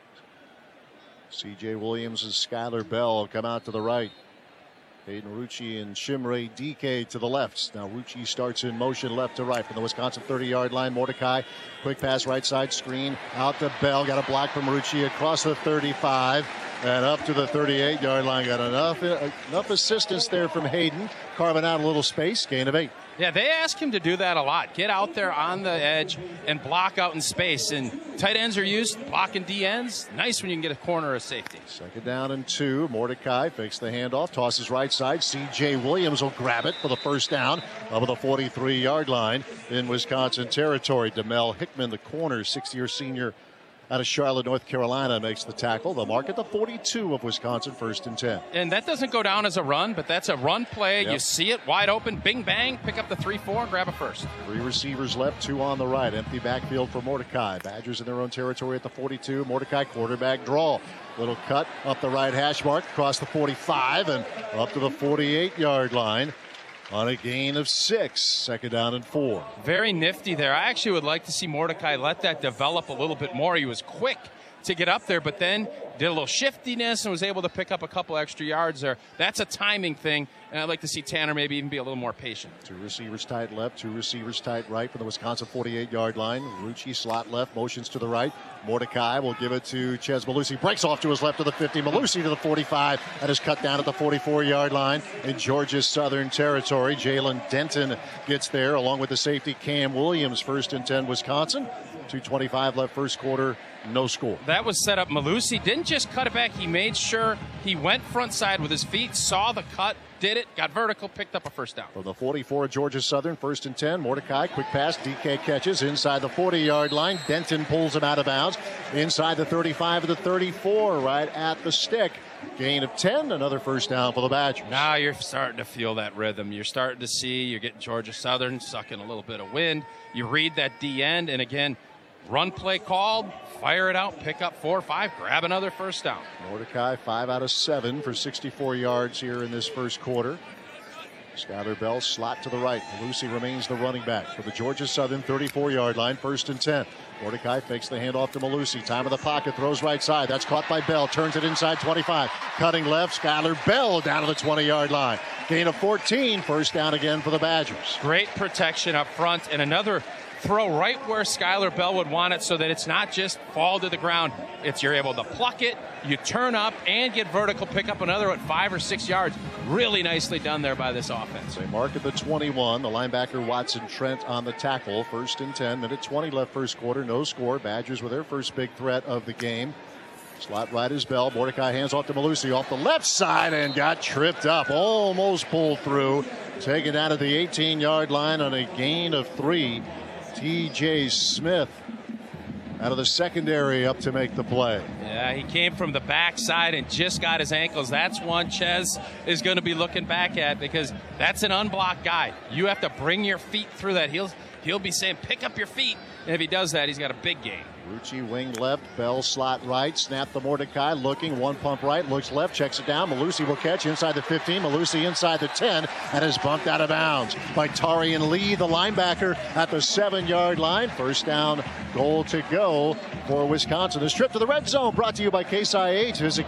C.J. Williams and Skylar Bell come out to the right. Hayden Rucci and Shimre Dike to the left. Now Rucci starts in motion left to right from the Wisconsin 30-yard line. Mordecai, quick pass right side screen out to Bell. Got a block from Rucci across the 35 and up to the 38-yard line. Got enough assistance there from Hayden, carving out a little space. Gain of 8. Yeah, they ask him to do that a lot. Get out there on the edge and block out in space. And tight ends are used blocking D ends. Nice when you can get a corner or safety. 2nd down and 2. Mordecai fakes the handoff, tosses right side. C.J. Williams will grab it for the first down over the 43-yard line in Wisconsin territory. Demel Hickman, the corner, 6-year senior out of Charlotte, North Carolina, makes the tackle. The mark at the 42 of Wisconsin, 1st and 10. And that doesn't go down as a run, but that's a run play. Yep. You see it wide open, bing, bang, pick up the 3-4 and grab a first. 3 receivers left, 2 on the right. Empty backfield for Mordecai. Badgers in their own territory at the 42. Mordecai quarterback draw. Little cut up the right hash mark, across the 45 and up to the 48-yard line. On a gain of 6, 2nd down and 4. Very nifty there. I actually would like to see Mordecai let that develop a little bit more. He was quick to get up there, but then did a little shiftiness and was able to pick up a couple extra yards there. That's a timing thing, and I'd like to see Tanner maybe even be a little more patient. 2 receivers tight left, 2 receivers tight right for the Wisconsin 48-yard line. Rucci slot left, motions to the right. Mordecai will give it to Chez Mellusi. Breaks off to his left to the 50. Mellusi to the 45 and is cut down at the 44-yard line in Georgia Southern territory. Jalen Denton gets there along with the safety Cam Williams. 1st and 10 Wisconsin. 2:25 left first quarter. No score. That was set up. Mellusi didn't just cut it back. He made sure he went front side with his feet, saw the cut, did it, got vertical, picked up a first down. From the 44 of Georgia Southern, 1st and 10. Mordecai, quick pass. DK catches inside the 40-yard line. Denton pulls him out of bounds. Inside the 35 of the 34, right at the stick. Gain of 10, another first down for the Badgers. Now you're starting to feel that rhythm. You're starting to see, you're getting Georgia Southern sucking a little bit of wind. You read that D end, and again, run play called, fire it out, pick up 4 or 5, grab another first down. Mordecai 5 out of 7 for 64 yards here in this first quarter. Skylar Bell slot to the right. Mellusi remains the running back for the Georgia Southern 34-yard line, 1st and 10. Mordecai fakes the handoff to Mellusi. Time of the pocket, throws right side. That's caught by Bell. Turns it inside 25. Cutting left, Skylar Bell down to the 20-yard line. Gain of 14, first down again for the Badgers. Great protection up front, and another throw right where Skylar Bell would want it so that it's not just fall to the ground. It's you're able to pluck it, you turn up, and get vertical, pick up another at 5 or 6 yards. Really nicely done there by this offense. They mark at the 21. The linebacker Watson Trent on the tackle. 1st and 10. Minute 20 left first quarter. No score. Badgers with their first big threat of the game. Slot right is Bell. Mordecai hands off to Mellusi off the left side and got tripped up. Almost pulled through. Taken out of the 18-yard line on a gain of 3. T.J. Smith out of the secondary up to make the play. Yeah, he came from the backside and just got his ankles. That's one Chez is going to be looking back at because that's an unblocked guy. You have to bring your feet through that. He'll be saying, pick up your feet. And if he does that, he's got a big game. Rucci wing left, Bell slot right, snap the Mordecai, looking, one pump right, looks left, checks it down. Mellusi will catch inside the 15, Mellusi inside the 10, and is bumped out of bounds by Tarian Lee, the linebacker, at the 7-yard line. First down, goal to go for Wisconsin. This trip to the red zone brought to you by Case IH. Visit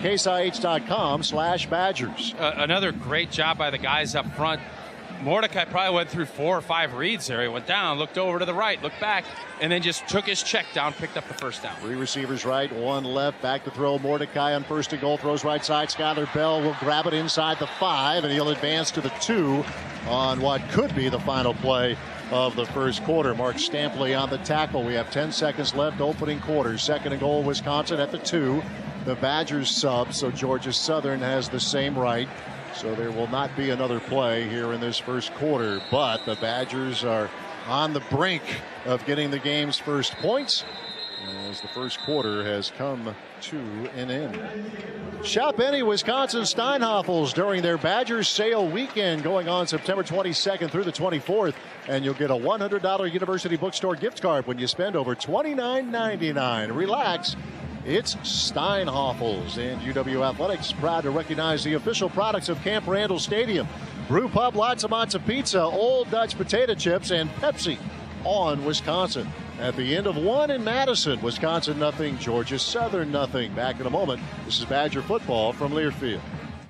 caseih.com/Badgers. Another great job by the guys up front. Mordecai probably went through 4 or 5 reads there. He went down, looked over to the right, looked back, and then just took his check down, picked up the first down. 3 receivers right, 1 left. Back to throw. Mordecai on 1st and goal. Throws right side. Skylar Bell will grab it inside the 5, and he'll advance to the 2 on what could be the final play of the first quarter. Mark Stampley on the tackle. We have 10 seconds left, opening quarter. 2nd and goal, Wisconsin at the 2. The Badgers sub, so Georgia Southern has the same right. So there will not be another play here in this first quarter, but the Badgers are on the brink of getting the game's first points as the first quarter has come to an end. Shop any Wisconsin Steinhoffels during their Badgers sale weekend going on September 22nd through the 24th, and you'll get a $100 University Bookstore gift card when you spend over $29.99. Relax. It's Steinhoffels. And UW Athletics proud to recognize the official products of Camp Randall Stadium. Brew Pub, Lots of Matzo Pizza, Old Dutch Potato Chips, and Pepsi on Wisconsin. At the end of one in Madison, Wisconsin nothing, Georgia Southern nothing. Back in a moment. This is Badger football from Learfield.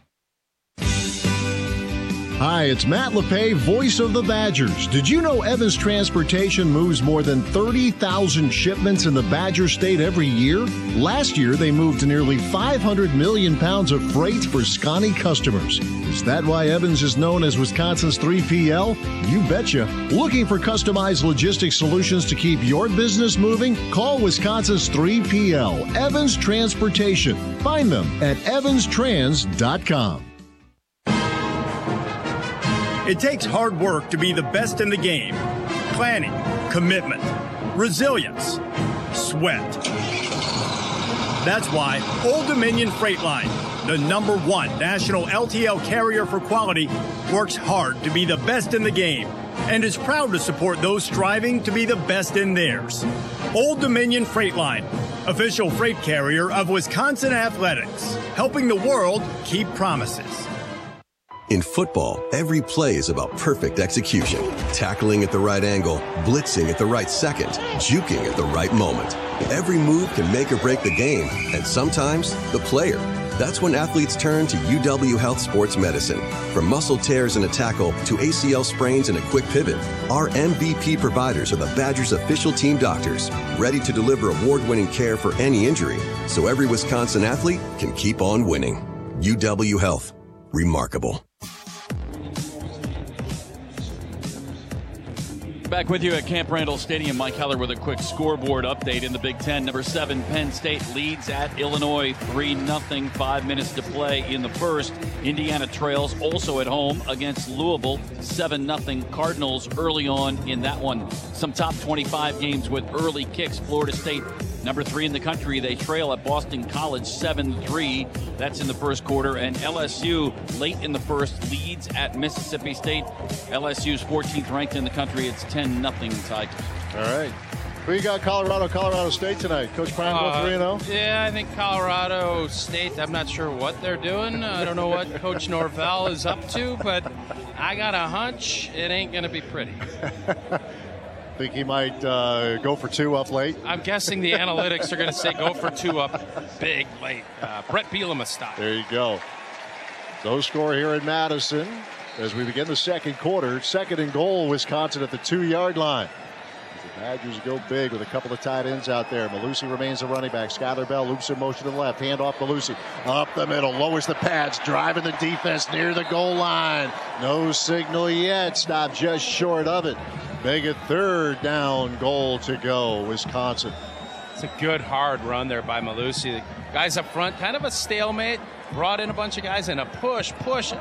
Hi, it's Matt LePay, voice of the Badgers. Did you know Evans Transportation moves more than 30,000 shipments in the Badger State every year? Last year, they moved nearly 500 million pounds of freight for Scotty customers. Is that why Evans is known as Wisconsin's 3PL? You betcha. Looking for customized logistics solutions to keep your business moving? Call Wisconsin's 3PL, Evans Transportation. Find them at evanstrans.com. It takes hard work to be the best in the game. Planning, commitment, resilience, sweat. That's why Old Dominion Freight Line, the #1 national LTL carrier for quality, works hard to be the best in the game and is proud to support those striving to be the best in theirs. Old Dominion Freight Line, official freight carrier of Wisconsin Athletics, helping the world keep promises. In football, every play is about perfect execution. Tackling at the right angle, blitzing at the right second, juking at the right moment. Every move can make or break the game, and sometimes the player. That's when athletes turn to UW Health Sports Medicine. From muscle tears in a tackle to ACL sprains in a quick pivot, our MVP providers are the Badgers' official team doctors, ready to deliver award-winning care for any injury, so every Wisconsin athlete can keep on winning. UW Health. Remarkable. Back with you at Camp Randall Stadium. Mike Heller with a quick scoreboard update in the Big Ten. Number 7, Penn State leads at Illinois 3-0. 5 minutes to play in the first. Indiana trails also at home against Louisville 7-0. Cardinals early on in that one. Some top 25 games with early kicks. Florida State, number 3 in the country. They trail at Boston College 7-3. That's in the first quarter. And LSU late in the first leads at Mississippi State. LSU's 14th ranked in the country. It's 10-0 Tigers. All right. Who you got? Colorado State tonight. Coach Prime go 3-0? Yeah, I think Colorado State, I'm not sure what they're doing. I don't know what Coach Norvell is up to, but I got a hunch it ain't going to be pretty. Think he might go for 2 up late? I'm guessing the analytics are going to say go for 2 up big late. Brett Bielema style. There you go. No score here in Madison as we begin the second quarter. 2nd and goal, Wisconsin at the 2-yard line. The Badgers go big with a couple of tight ends out there. Malusi remains the running back. Skyler Bell loops in motion to the left. Hand off Malusi. Up the middle. Lowers the pads. Driving the defense near the goal line. No signal yet. Stopped just short of it. Make it 3rd down goal to go, Wisconsin. It's a good hard run there by Malusi. The guys up front, kind of a stalemate. Brought in a bunch of guys and a push.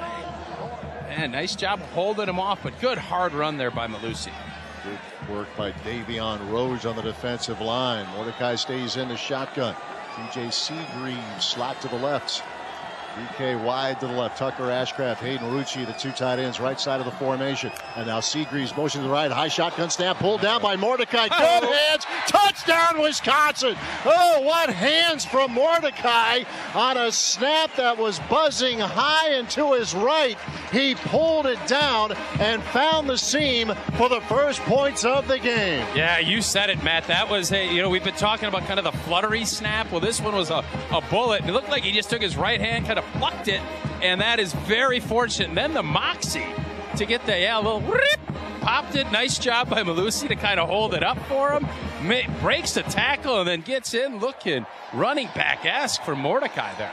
Man, nice job holding him off, but good hard run there by Malusi. Good work by Davion Rhodes on the defensive line. Mordecai stays in the shotgun. TJ Seagreaves slot to the left. DK wide to the left. Tucker Ashcraft, Hayden Rucci, the 2 tight ends, right side of the formation. And now Seagreaves motion to the right. High shotgun snap pulled down by Mordecai. Good hands. Touchdown, Wisconsin. Oh, what hands from Mordecai on a snap that was buzzing high and to his right. He pulled it down and found the seam for the first points of the game. Yeah, you said it, Matt. That was, we've been talking about kind of the fluttery snap. Well, this one was a bullet. It looked like he just took his right hand, kind of plucked it, and that is very fortunate. And then the moxie to get the little rip, popped it. Nice job by Malusi to kind of hold it up for him. Breaks the tackle and then gets in looking running back-esque for Mordecai there.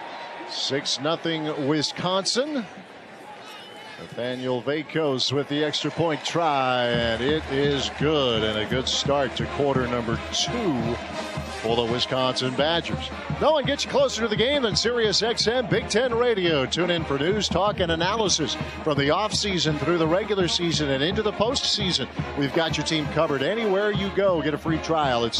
6-0 Wisconsin. Nathaniel Vakos with the extra point try, and it is good, and a good start to quarter number 2 for the Wisconsin Badgers. No one gets you closer to the game than SiriusXM Big Ten Radio. Tune in for news, talk, and analysis from the offseason through the regular season and into the postseason. We've got your team covered anywhere you go. Get a free trial at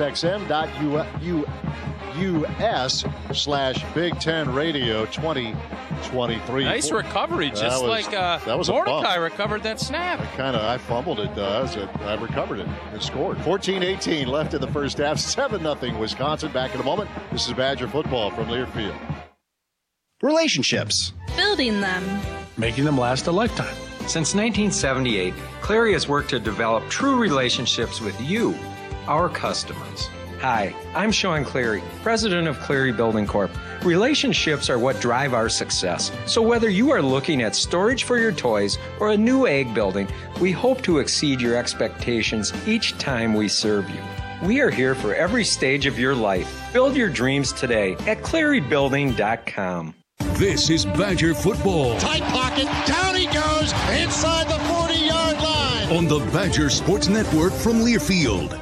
SiriusXM.us/Big Ten Radio 2023. Nice recovery, just like Mordecai recovered that snap. I fumbled it. I recovered it and scored. 14-18 left in the first half. 7-0 Wisconsin. Back in a moment. This is Badger football from Learfield. Relationships. Building them. Making them last a lifetime. Since 1978, Cleary has worked to develop true relationships with you, our customers. Hi, I'm Sean Cleary, president of Cleary Building Corp. Relationships are what drive our success. So whether you are looking at storage for your toys or a new ag building, we hope to exceed your expectations each time we serve you. We are here for every stage of your life. Build your dreams today at clearybuilding.com. This is Badger football. Tight pocket, down he goes, inside the 40-yard line. On the Badger Sports Network from Learfield.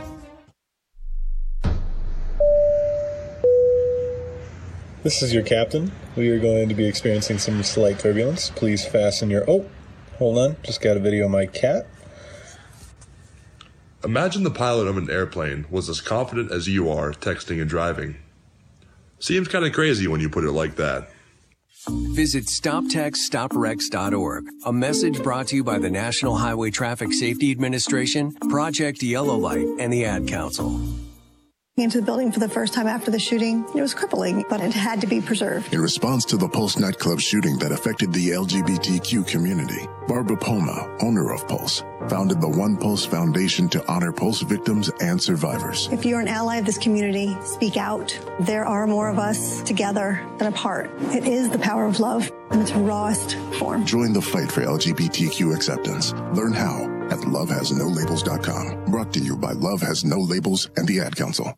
This is your captain. We are going to be experiencing some slight turbulence. Please fasten your... Oh, hold on. Just got a video of my cat. Imagine the pilot of an airplane was as confident as you are texting and driving. Seems kind of crazy when you put it like that. Visit StopTextsStopWrecks.org. A message brought to you by the National Highway Traffic Safety Administration, Project Yellow Light, and the Ad Council. Into the building for the first time after the shooting. It was crippling, but it had to be preserved. In response to the Pulse nightclub shooting that affected the LGBTQ community, Barbara Poma, owner of Pulse, founded the One Pulse Foundation to honor Pulse victims and survivors. If you're an ally of this community, speak out. There are more of us together than apart. It is the power of love in its rawest form. Join the fight for LGBTQ acceptance. Learn how at lovehasnolabels.com. Brought to you by Love Has No Labels and the Ad Council.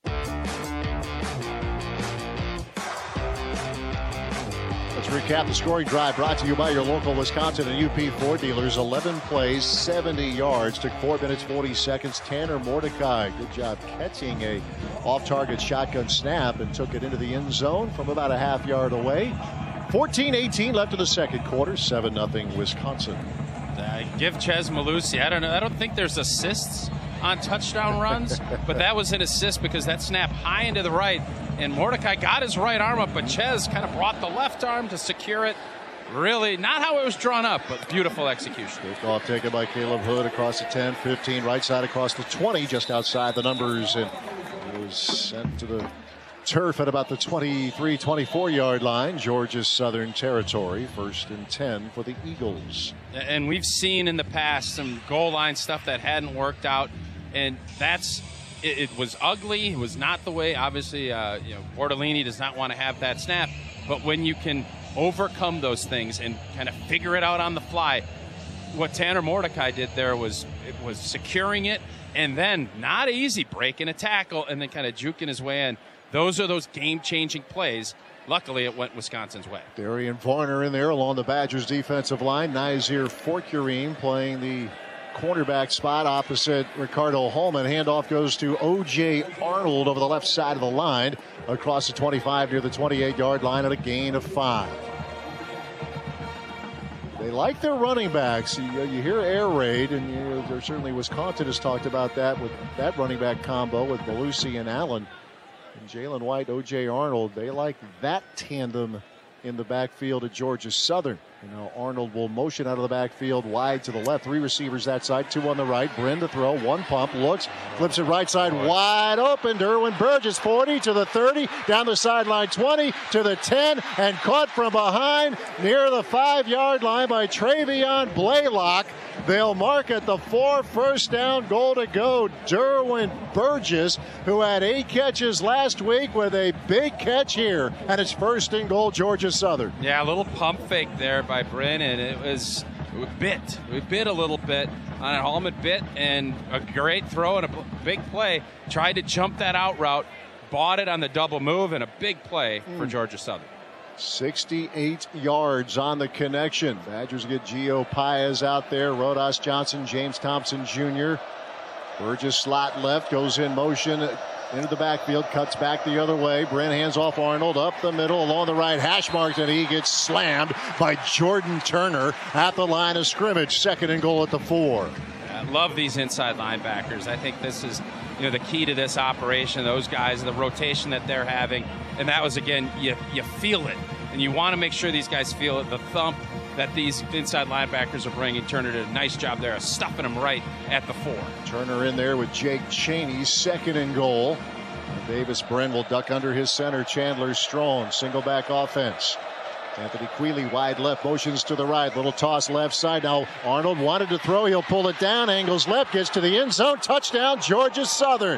Let's recap the scoring drive brought to you by your local Wisconsin and UP Ford dealers. 11 plays, 70 yards. Took 4 minutes, 40 seconds. Tanner Mordecai, good job catching a off-target shotgun snap and took it into the end zone from about a half yard away. 14-18 left in the second quarter. 7-0 Wisconsin. Give Chez Mellusi. I don't think there's assists on touchdown runs, but that was an assist because that snap high into the right, and Mordecai got his right arm up, but Chez kind of brought the left arm to secure it. Really, not how it was drawn up, but beautiful execution. Kickoff taken by Caleb Hood across the 10, 15, right side across the 20, just outside the numbers, and it was sent to the turf at about the 23-24 yard line. Georgia Southern territory. 1st and 10 for the Eagles. And we've seen in the past some goal line stuff that hadn't worked out, and it was ugly. It was not the way, obviously, Bortolini does not want to have that snap, but when you can overcome those things and kind of figure it out on the fly, what Tanner Mordecai did there was securing it, and then not easy, breaking a tackle and then kind of juking his way in. Those are those game-changing plays. Luckily, it went Wisconsin's way. Darian Varner in there along the Badgers defensive line. Nazir Forkurine playing the cornerback spot opposite Ricardo Holman. Handoff goes to O.J. Arnold over the left side of the line across the 25 near the 28-yard line at a gain of 5. They like their running backs. You hear air raid, and certainly Wisconsin has talked about that with that running back combo with Mellusi and Allen. And Jalen White, O.J. Arnold, they like that tandem in the backfield at Georgia Southern. And now Arnold will motion out of the backfield wide to the left. 3 receivers that side, 2 on the right. Brin to throw, 1 pump, looks, flips it right side wide open. Derwin Burgess, 40 to the 30, down the sideline 20 to the 10, and caught from behind near the 5-yard line by Travion Blaylock. They'll mark at the 4, first down, goal to go. Derwin Burgess, who had 8 catches last week with a big catch here, and it's 1st and goal, Georgia Southern. Yeah, a little pump fake there by Brin, and it bit. We bit a little bit on it. Holman bit, and a great throw and a big play. Tried to jump that out route, bought it on the double move, and a big play for Georgia Southern. 68 yards on the connection. Badgers get Gio Paez out there, Rodas Johnson, James Thompson Jr. Burgess slot left, goes in motion into the backfield, cuts back the other way. Brent hands off Arnold up the middle along the right hash marks, and he gets slammed by Jordan Turner at the line of scrimmage. 2nd and goal at the 4. I love these inside linebackers. I think this is the key to this operation. Those guys, the rotation that they're having, and that was, again, you feel it, and you want to make sure these guys feel it. The thump that these inside linebackers are bringing. Turner did a nice job there of stuffing them right at the 4. Turner in there with Jake Chaney, 2nd and goal. Davis Bren will duck under his center, Chandler Strong. Single back offense. Anthony Quealy wide left, motions to the right, little toss left side. Now Arnold wanted to throw, he'll pull it down, angles left, gets to the end zone, touchdown Georgia Southern.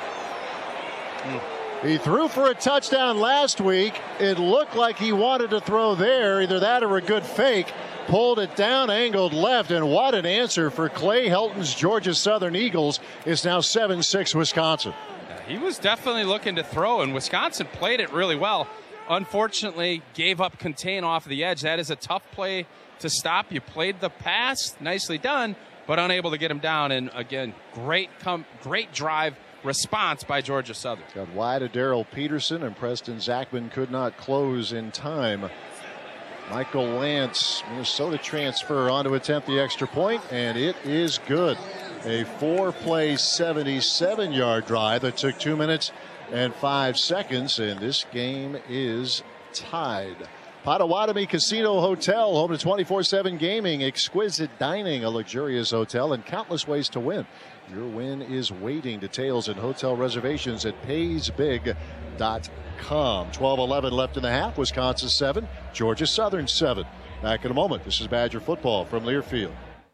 He threw for a touchdown last week. It looked like he wanted to throw there, either that or a good fake. Pulled it down, angled left, and what an answer for Clay Helton's Georgia Southern Eagles. Is now 7-6 Wisconsin. He was definitely looking to throw, and Wisconsin played it really well. Unfortunately, gave up contain off the edge. That is a tough play to stop. You played the pass, nicely done, but unable to get him down. And again, great drive response by Georgia Southern. Got wide of Darrell Peterson, and Preston Zachman could not close in time. Michael Lance, Minnesota transfer on to attempt the extra point, and it is good. A 4-play, 77-yard drive that took 2 minutes and 5 seconds, and this game is tied. Potawatomi Casino Hotel, home to 24/7 gaming, exquisite dining, a luxurious hotel, and countless ways to win. Your win is waiting. Details and hotel reservations at paysbig.com. 12:11 left in the half. Wisconsin 7, Georgia Southern 7. Back in a moment. This is Badger football from Learfield.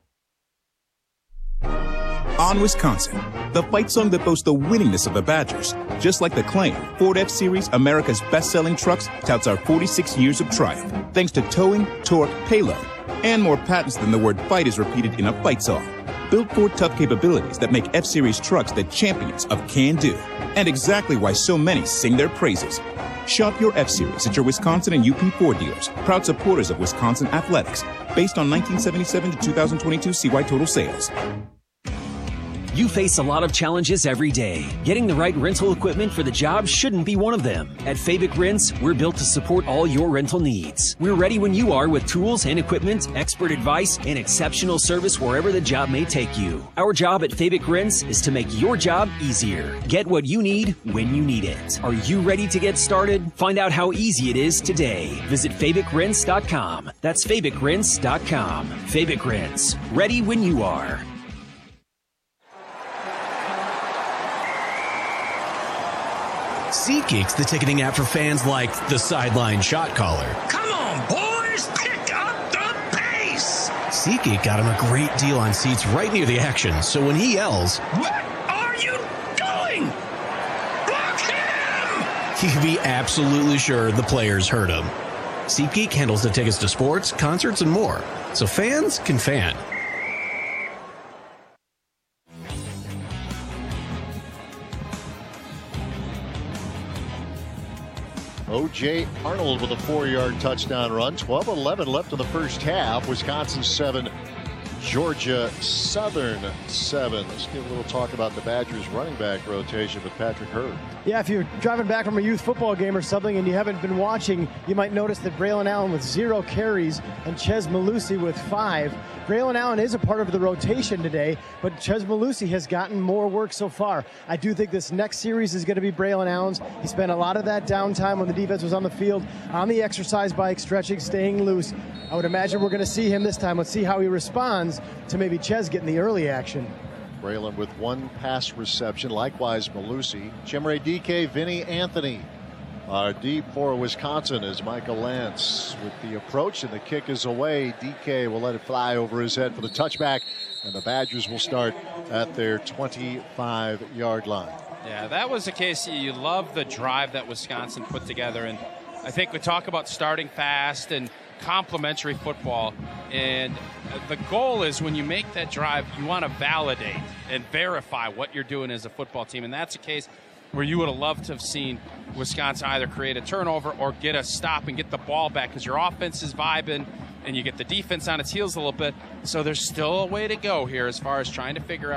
On Wisconsin, the fight song that boasts the winningness of the Badgers. Just like the claim, Ford F-Series, America's best-selling trucks, touts our 46 years of triumph, thanks to towing, torque, payload, and more patents than the word fight is repeated in a fight song. Built for tough capabilities that make F-Series trucks the champions of can-do, and exactly why so many sing their praises. Shop your F-Series at your Wisconsin and UP Ford dealers, proud supporters of Wisconsin athletics, based on 1977 to 2022 CY total sales. You face a lot of challenges every day. Getting the right rental equipment for the job shouldn't be one of them. At Fabic Rents, we're built to support all your rental needs. We're ready when you are with tools and equipment, expert advice, and exceptional service wherever the job may take you. Our job at Fabic Rents is to make your job easier. Get what you need when you need it. Are you ready to get started? Find out how easy it is today. Visit FabicRents.com. That's FabicRents.com. Fabic Rents. Ready when you are. SeatGeek's the ticketing app for fans like the sideline shot caller. Come on, boys, pick up the pace! SeatGeek got him a great deal on seats right near the action, so when he yells, "What are you doing? Block him!" he can be absolutely sure the players heard him. SeatGeek handles the tickets to sports, concerts, and more, so fans can fan. O.J. Arnold with a 4-yard touchdown run. 12:11 left in the first half. Wisconsin 7, Georgia Southern 7. Let's give a little talk about the Badgers running back rotation with Patrick Hurd. Yeah, if you're driving back from a youth football game or something and you haven't been watching, you might notice that Braylon Allen with 0 carries and Ches Malusi with 5. Braylon Allen is a part of the rotation today, but Ches Malusi has gotten more work so far. I do think this next series is going to be Braylon Allen's. He spent a lot of that downtime when the defense was on the field, on the exercise bike, stretching, staying loose. I would imagine we're going to see him this time. Let's see how he responds to maybe Ches getting the early action. Braylon with 1 pass reception. Likewise, Malusi. Chimere Dike, Vinny Anthony. Deep for Wisconsin is Michael Lance with the approach, and the kick is away. DK will let it fly over his head for the touchback, and the Badgers will start at their 25-yard line. Yeah, that was the case. You love the drive that Wisconsin put together, and I think we talk about starting fast and complementary football, and the goal is when you make that drive, you want to validate and verify what you're doing as a football team, and that's a case where you would have loved to have seen Wisconsin either create a turnover or get a stop and get the ball back, because your offense is vibing and you get the defense on its heels a little bit. So there's still a way to go here as far as trying to figure out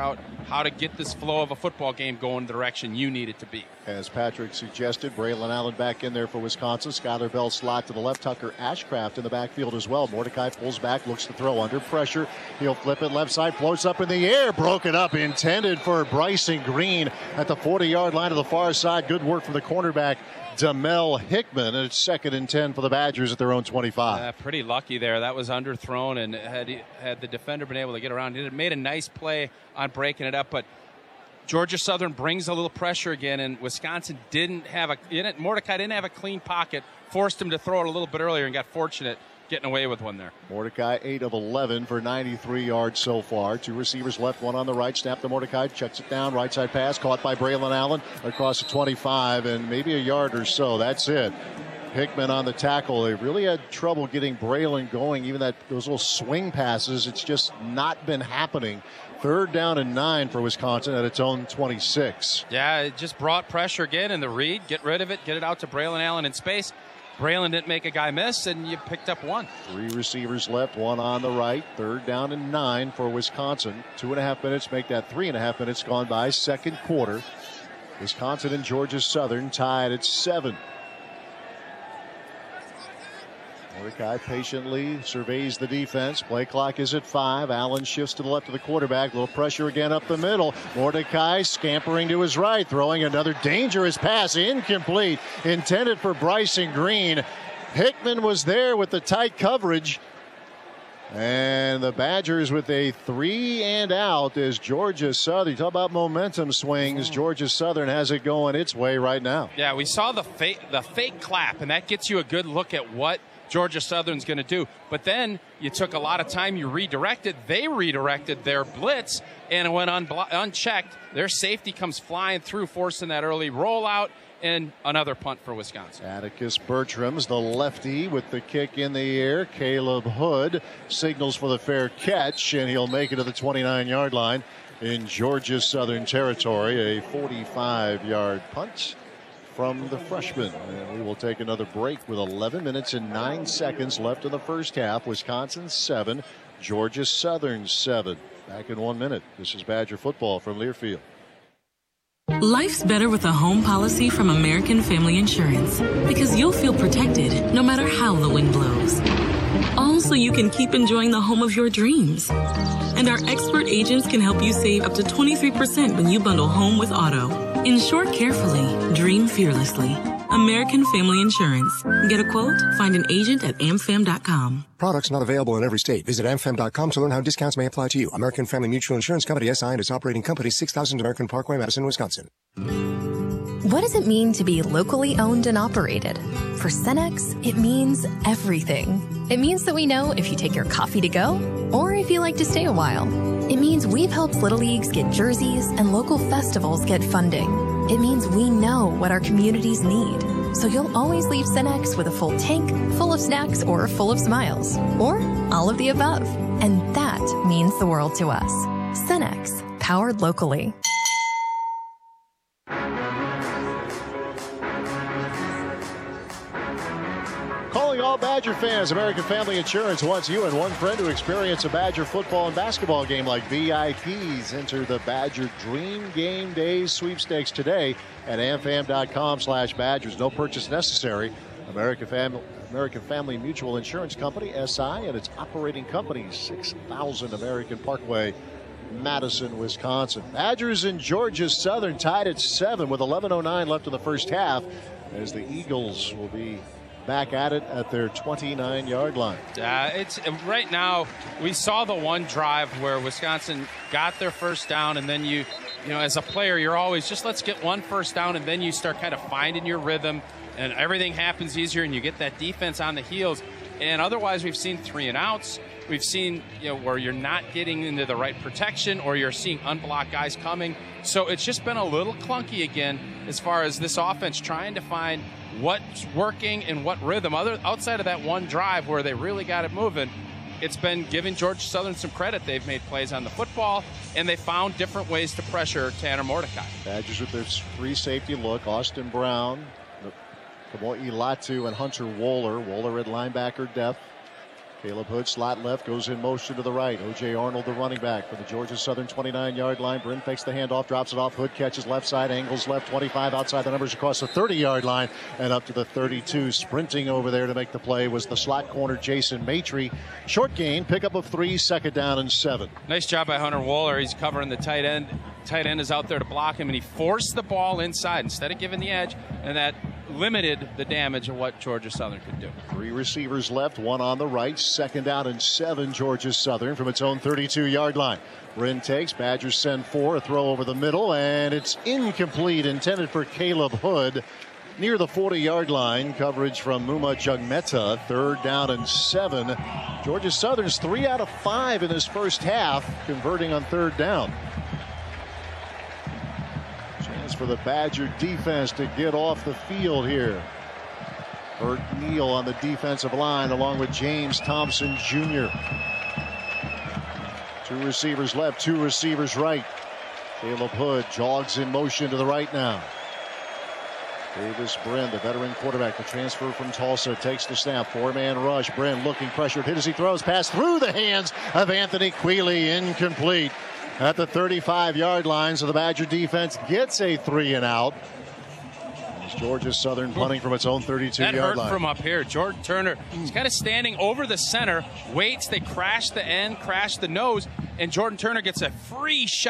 how to get this flow of a football game going the direction you need it to be. As Patrick suggested, Braylon Allen back in there for Wisconsin. Skylar Bell slot to the left. Tucker Ashcraft in the backfield as well. Mordecai pulls back, looks to throw under pressure. He'll flip it left side, floats up in the air, broken up, intended for Bryson Green at the 40-yard line to the far side. Good work from the cornerback, Demel Hickman, and it's 2nd and 10 for the Badgers at their own 25. Pretty lucky there. That was underthrown, and had the defender been able to get around it, made a nice play on breaking it up. But Georgia Southern brings a little pressure again, and Wisconsin Mordecai didn't have a clean pocket, forced him to throw it a little bit earlier, and got fortunate getting away with one there. Mordecai 8 of 11 for 93 yards so far. 2 receivers left, one on the right. Snap to Mordecai, checks it down, right side pass, caught by Braylon Allen across the 25 and maybe a yard or so. That's it. Hickman on the tackle. They really had trouble getting Braylon going. Even those little swing passes, it's just not been happening. 3rd down and 9 for Wisconsin at its own 26. Yeah, it just brought pressure again in the read. Get rid of it, get it out to Braylon Allen in space. Braylon didn't make a guy miss, and you picked up 1. 3 receivers left, 1 on the right. 3rd down and 9 for Wisconsin. 2.5 minutes make that 3.5 minutes gone by. 2nd quarter. Wisconsin and Georgia Southern tied at 7. Mordecai patiently surveys the defense. Play clock is at 5. Allen shifts to the left of the quarterback. Little pressure again up the middle. Mordecai scampering to his right, throwing another dangerous pass. Incomplete. Intended for Bryson Green. Hickman was there with the tight coverage. And the Badgers with a 3 and out as Georgia Southern. Talk about momentum swings. Georgia Southern has it going its way right now. Yeah, we saw the fake clap, and that gets you a good look at what Georgia Southern's going to do. But then you took a lot of time, you redirected. They redirected their blitz, and it went unchecked. Their safety comes flying through, forcing that early rollout, and another punt for Wisconsin. Atticus Bertram's the lefty with the kick in the air. Caleb Hood signals for the fair catch, and he'll make it to the 29-yard line in Georgia Southern territory. A 45-yard punt from the freshman. And we will take another break with 11 minutes and 9 seconds left in the first half. Wisconsin 7, Georgia Southern 7. Back in 1 minute. This is Badger football from Learfield. Life's better with a home policy from American Family Insurance because you'll feel protected no matter how the wind blows. All so you can keep enjoying the home of your dreams. And our expert agents can help you save up to 23% when you bundle home with auto. Insure carefully, dream fearlessly. American Family Insurance. Get a quote? Find an agent at amfam.com. Products not available in every state. Visit amfam.com to learn how discounts may apply to you. American Family Mutual Insurance Company, SI, and its operating company, 6000 American Parkway, Madison, Wisconsin. What does it mean to be locally owned and operated? For Cenex, it means everything. It means that we know if you take your coffee to go or if you like to stay a while. It means we've helped Little Leagues get jerseys and local festivals get funding. It means we know what our communities need. So you'll always leave Cenex with a full tank, full of snacks, or full of smiles. Or all of the above. And that means the world to us. Cenex, powered locally. Calling all Badger fans, American Family Insurance wants you and one friend to experience a Badger football and basketball game like VIPs. Enter the Badger Dream Game Days sweepstakes today at amfam.com/Badgers. No purchase necessary. American Family Mutual Insurance Company, SI, and its operating companies, 6000 American Parkway, Madison, Wisconsin. Badgers and Georgia Southern tied at 7 with 11:09 left in the first half as the Eagles will be back at it at their 29-yard line. It's right now. We saw the one drive where Wisconsin got their first down, and then you know, as a player, you're always just let's get one first down, and then you start kind of finding your rhythm, and everything happens easier, and you get that defense on the heels. And otherwise, we've seen 3 and outs. We've seen where you're not getting into the right protection, or you're seeing unblocked guys coming. So it's just been a little clunky again as far as this offense trying to find what's working and what rhythm. Outside of that one drive where they really got it moving, it's been giving Georgia Southern some credit. They've made plays on the football, and they found different ways to pressure Tanner Mordecai. Badgers with their 3 safety look. Austin Brown, Kamoi Latu, and Hunter Wohler. Wohler at linebacker depth. Caleb Hood, slot left, goes in motion to the right. O.J. Arnold, the running back for the Georgia Southern 29-yard line. Brin fakes the handoff, drops it off. Hood catches left side, angles left, 25 outside the numbers across the 30-yard line and up to the 32. Sprinting over there to make the play was the slot corner, Jason Maitre. Short gain, pickup of 3, 2nd down and 7. Nice job by Hunter Wohler. He's covering the tight end. Tight end is out there to block him, and he forced the ball inside instead of giving the edge, and that limited the damage of what Georgia Southern could do. 3 receivers left, 1 on the right. 2nd down and 7, Georgia Southern from its own 32-yard line. Brin takes, Badgers send 4, a throw over the middle, and it's incomplete, intended for Caleb Hood near the 40-yard line. Coverage from Muma Jugmeta. 3rd down and 7. Georgia Southern's 3 out of 5 in this first half, converting on 3rd down. Chance for the Badger defense to get off the field here. Bert Neal on the defensive line along with James Thompson Jr. 2 receivers left, 2 receivers right. Caleb Hood jogs in motion to the right now. Davis Brin, the veteran quarterback, the transfer from Tulsa, takes the snap. 4-man rush. Brin looking pressured, hit as he throws. Pass through the hands of Anthony Quealy, incomplete at the 35-yard line. So the Badger defense gets a 3 and out. Georgia Southern punting from its own 32-yard line. That hurt from up here. Jordan Turner is kind of standing over the center, waits. They crash the end, crash the nose, and Jordan Turner gets a free shot.